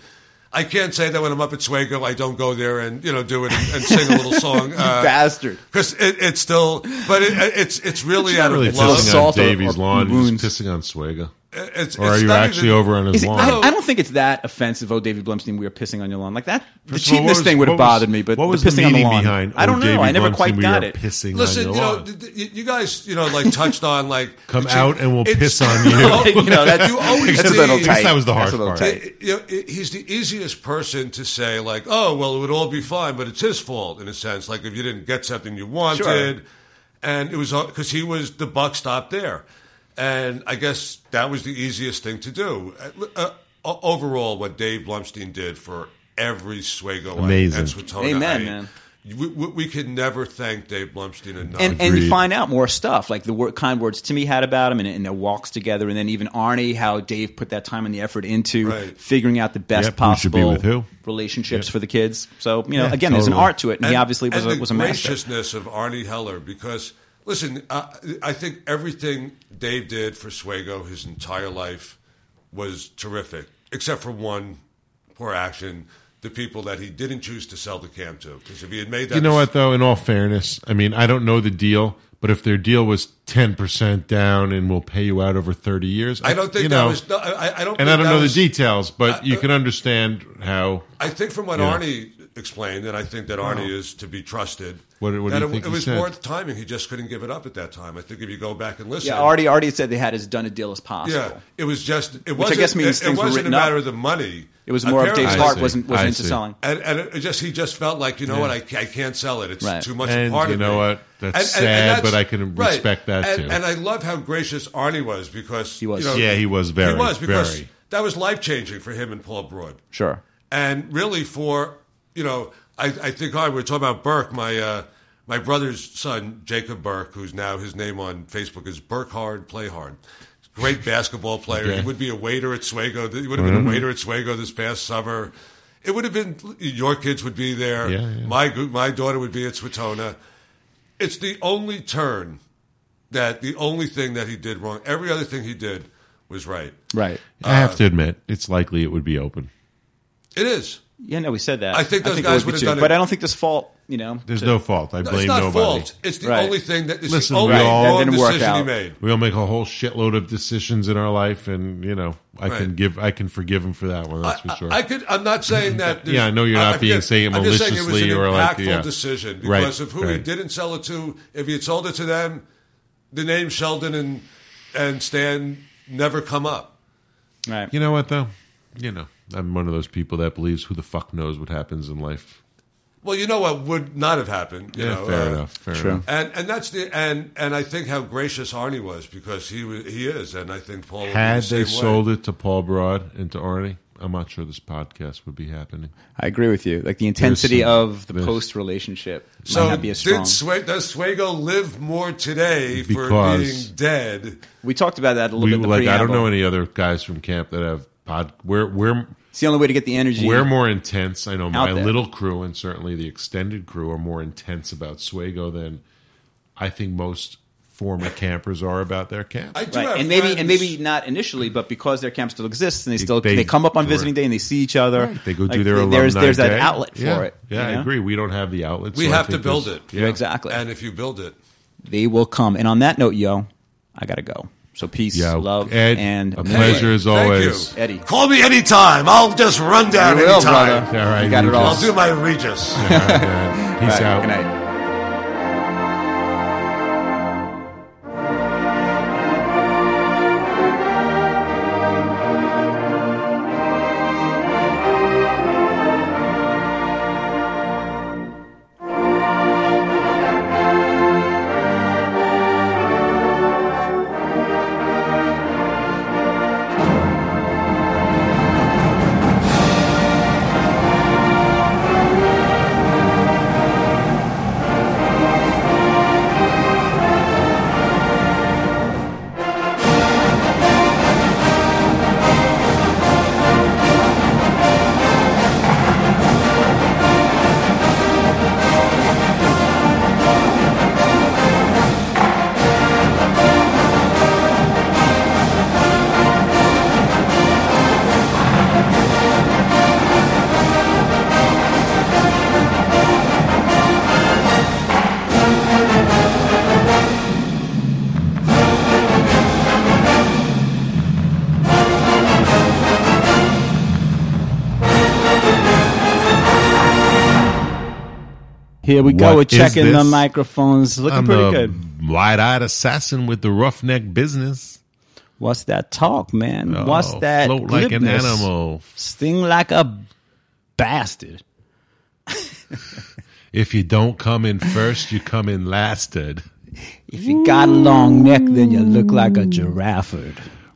I can't say that when I'm up at Swego, I don't go there and you know do it and, and sing a little song. Uh, Bastard. Because it, it's still, but it, it's it's really out really of love. pissing Salt on or- Davey's or lawn. He's wounds. pissing on Swego. It's, Or are it's you not actually even- over on his Is it, lawn? I, I don't think it's that offensive. Oh, David Blumstein, we were pissing on your lawn like that. The First of all, what cheapness was- thing would have what was- bothered me, but what was the the pissing on the meaning lawn. behind? I don't oh, know. Davey I never Blumstein, quite we got are it. Pissing Listen, on you your know, lawn. th- th- you guys, you know, like touched on like Come it's- out and we'll it's- piss on you. you know, that's, You always that's a see- little I guess tight. that was the That's hard a little part. tight. It- you know, it- he's the easiest person to say, like, oh, well, it would all be fine, but it's his fault in a sense. Like, if you didn't get something you wanted, Sure. and it was because he was the buck stopped there, and I guess that was the easiest thing to do. Uh, uh, overall, what Dave Blumstein did for every Swego Amazing. and Swatona, Amen, I- man. We, we, we can never thank Dave Blumstein enough. And, and you Agreed. find out more stuff, like the word, kind words Timmy had about him and, and their walks together, and then even Arnie, how Dave put that time and the effort into Right. figuring out the best Yep, who should be possible with who. relationships for the kids. So, you know, Yeah, again, there's an totally. art to it, and, he obviously was and a, the was a master. graciousness of Arnie Heller, because listen, uh, I think everything Dave did for Swego his entire life was terrific, except for one poor action. The people that he didn't choose to sell the camp to, because if he had made that, You know what, though? In all fairness, I mean, I don't know the deal, but if their deal was ten percent down and we'll pay you out over thirty years, I don't think you that know, was. No, I, I don't. And think I don't that know was, the details, but Uh, you uh, can understand how. I think from what Yeah. Arnie explained, and I think that Arnie is to be trusted. What- what do that you it, think it he was said? more the timing. He just couldn't give it up at that time. I think if you go back and listen, Yeah, Artie, Artie said they had as done a deal as possible. yeah, it was just. It I wasn't. guess means it, things it were wasn't written a up. matter of the money. It was more of Apparently- Dave's I heart see. wasn't, wasn't I into see. selling. And, and it just he just felt like, you know what, I, I can't sell it. It's Right. too much And a part you of know me. what? That's sad, but I can right. respect that, and, too. And I love how gracious Arnie was, because He was. You know, Yeah, he was very, he was because very. that was life changing for him and Paul Broad. Sure. And really, for you know, I, I think I we were talking about Burke, my uh, my brother's son, Jacob Burke, who's now his name on Facebook is Burke Hard, Play Hard. Great basketball player. Okay. He would be a waiter at Swego. He would have been a waiter at Swego this past summer. It would have been your kids would be there. Yeah, yeah. My my daughter would be at Swatona. It's the only turn that the only thing that he did wrong. Every other thing he did was right. Right. I have to admit, it's likely it would be open. It is. Yeah, no, we said that. I think those it guys would be would have too, done it. But I don't think there's fault, you know. There's to- no fault. I No, blame it's not nobody. fault. It's the Right. only thing that it's Listen, the only we all- wrong That didn't work decision he out. made. We all make a whole shitload of decisions in our life, and you know, I Right. can give, I can forgive him for that one. That's for I, sure. I could. I'm not saying that. there's- Yeah, I know you're not I'm being just- saying it I'm just saying it was maliciously an or like, impactful yeah. decision because Right, of who he right. didn't sell it to. If he had sold it to them, the name Sheldon and and Stan never come up. Right. You know what though? You know, I'm one of those people that believes who the fuck knows what happens in life. Well, you know what would not have happened. You Yeah, know, fair uh, enough. Fair True. enough. And and that's the and and I think how gracious Arnie was, because he was, he is, and I think Paul would be Had the they same way. sold it to Paul Broad and to Arnie, I'm not sure this podcast would be happening. I agree with you. Like the intensity some- of the there's- post relationship So might not be as strong. did Swe- does Swego live more today for Because- being dead? We talked about that a little We bit. In the like I don't preamble. know any other guys from camp that have pod. We're we're It's the only way to get the energy. we're more intense. I know my out there. little crew and certainly the extended crew are more intense about Swego than I think most former campers are about their camp. I do Right. have And maybe friends- and maybe not initially, but because their camp still exists and they still They- they, come up on sure. visiting day and they see each other. Right. They go do Like, their alumni there's there's that day. outlet yeah. for it. Yeah, you know? I agree. We don't have the outlets. We so I have to think build there's- it. Yeah. Exactly. And if you build it, They will come. And on that note, yo, I gotta go. So peace, Yeah, love, Ed, and a pleasure as Thank always. you. Eddie. Call me anytime. I'll just run down You will, anytime. brother. All right, You got it Regis. all. I'll do my Regis. All right, man. Peace All right, out. Good night. Here we go. What We're is checking the this? microphones. Looking I'm pretty the good. wide-eyed assassin with the roughneck business. What's that talk, man? Oh, What's that float like an glibness? animal. Sting like a bastard. If you don't come in first, you come in lasted. If you got a long neck, then you look like a giraffard.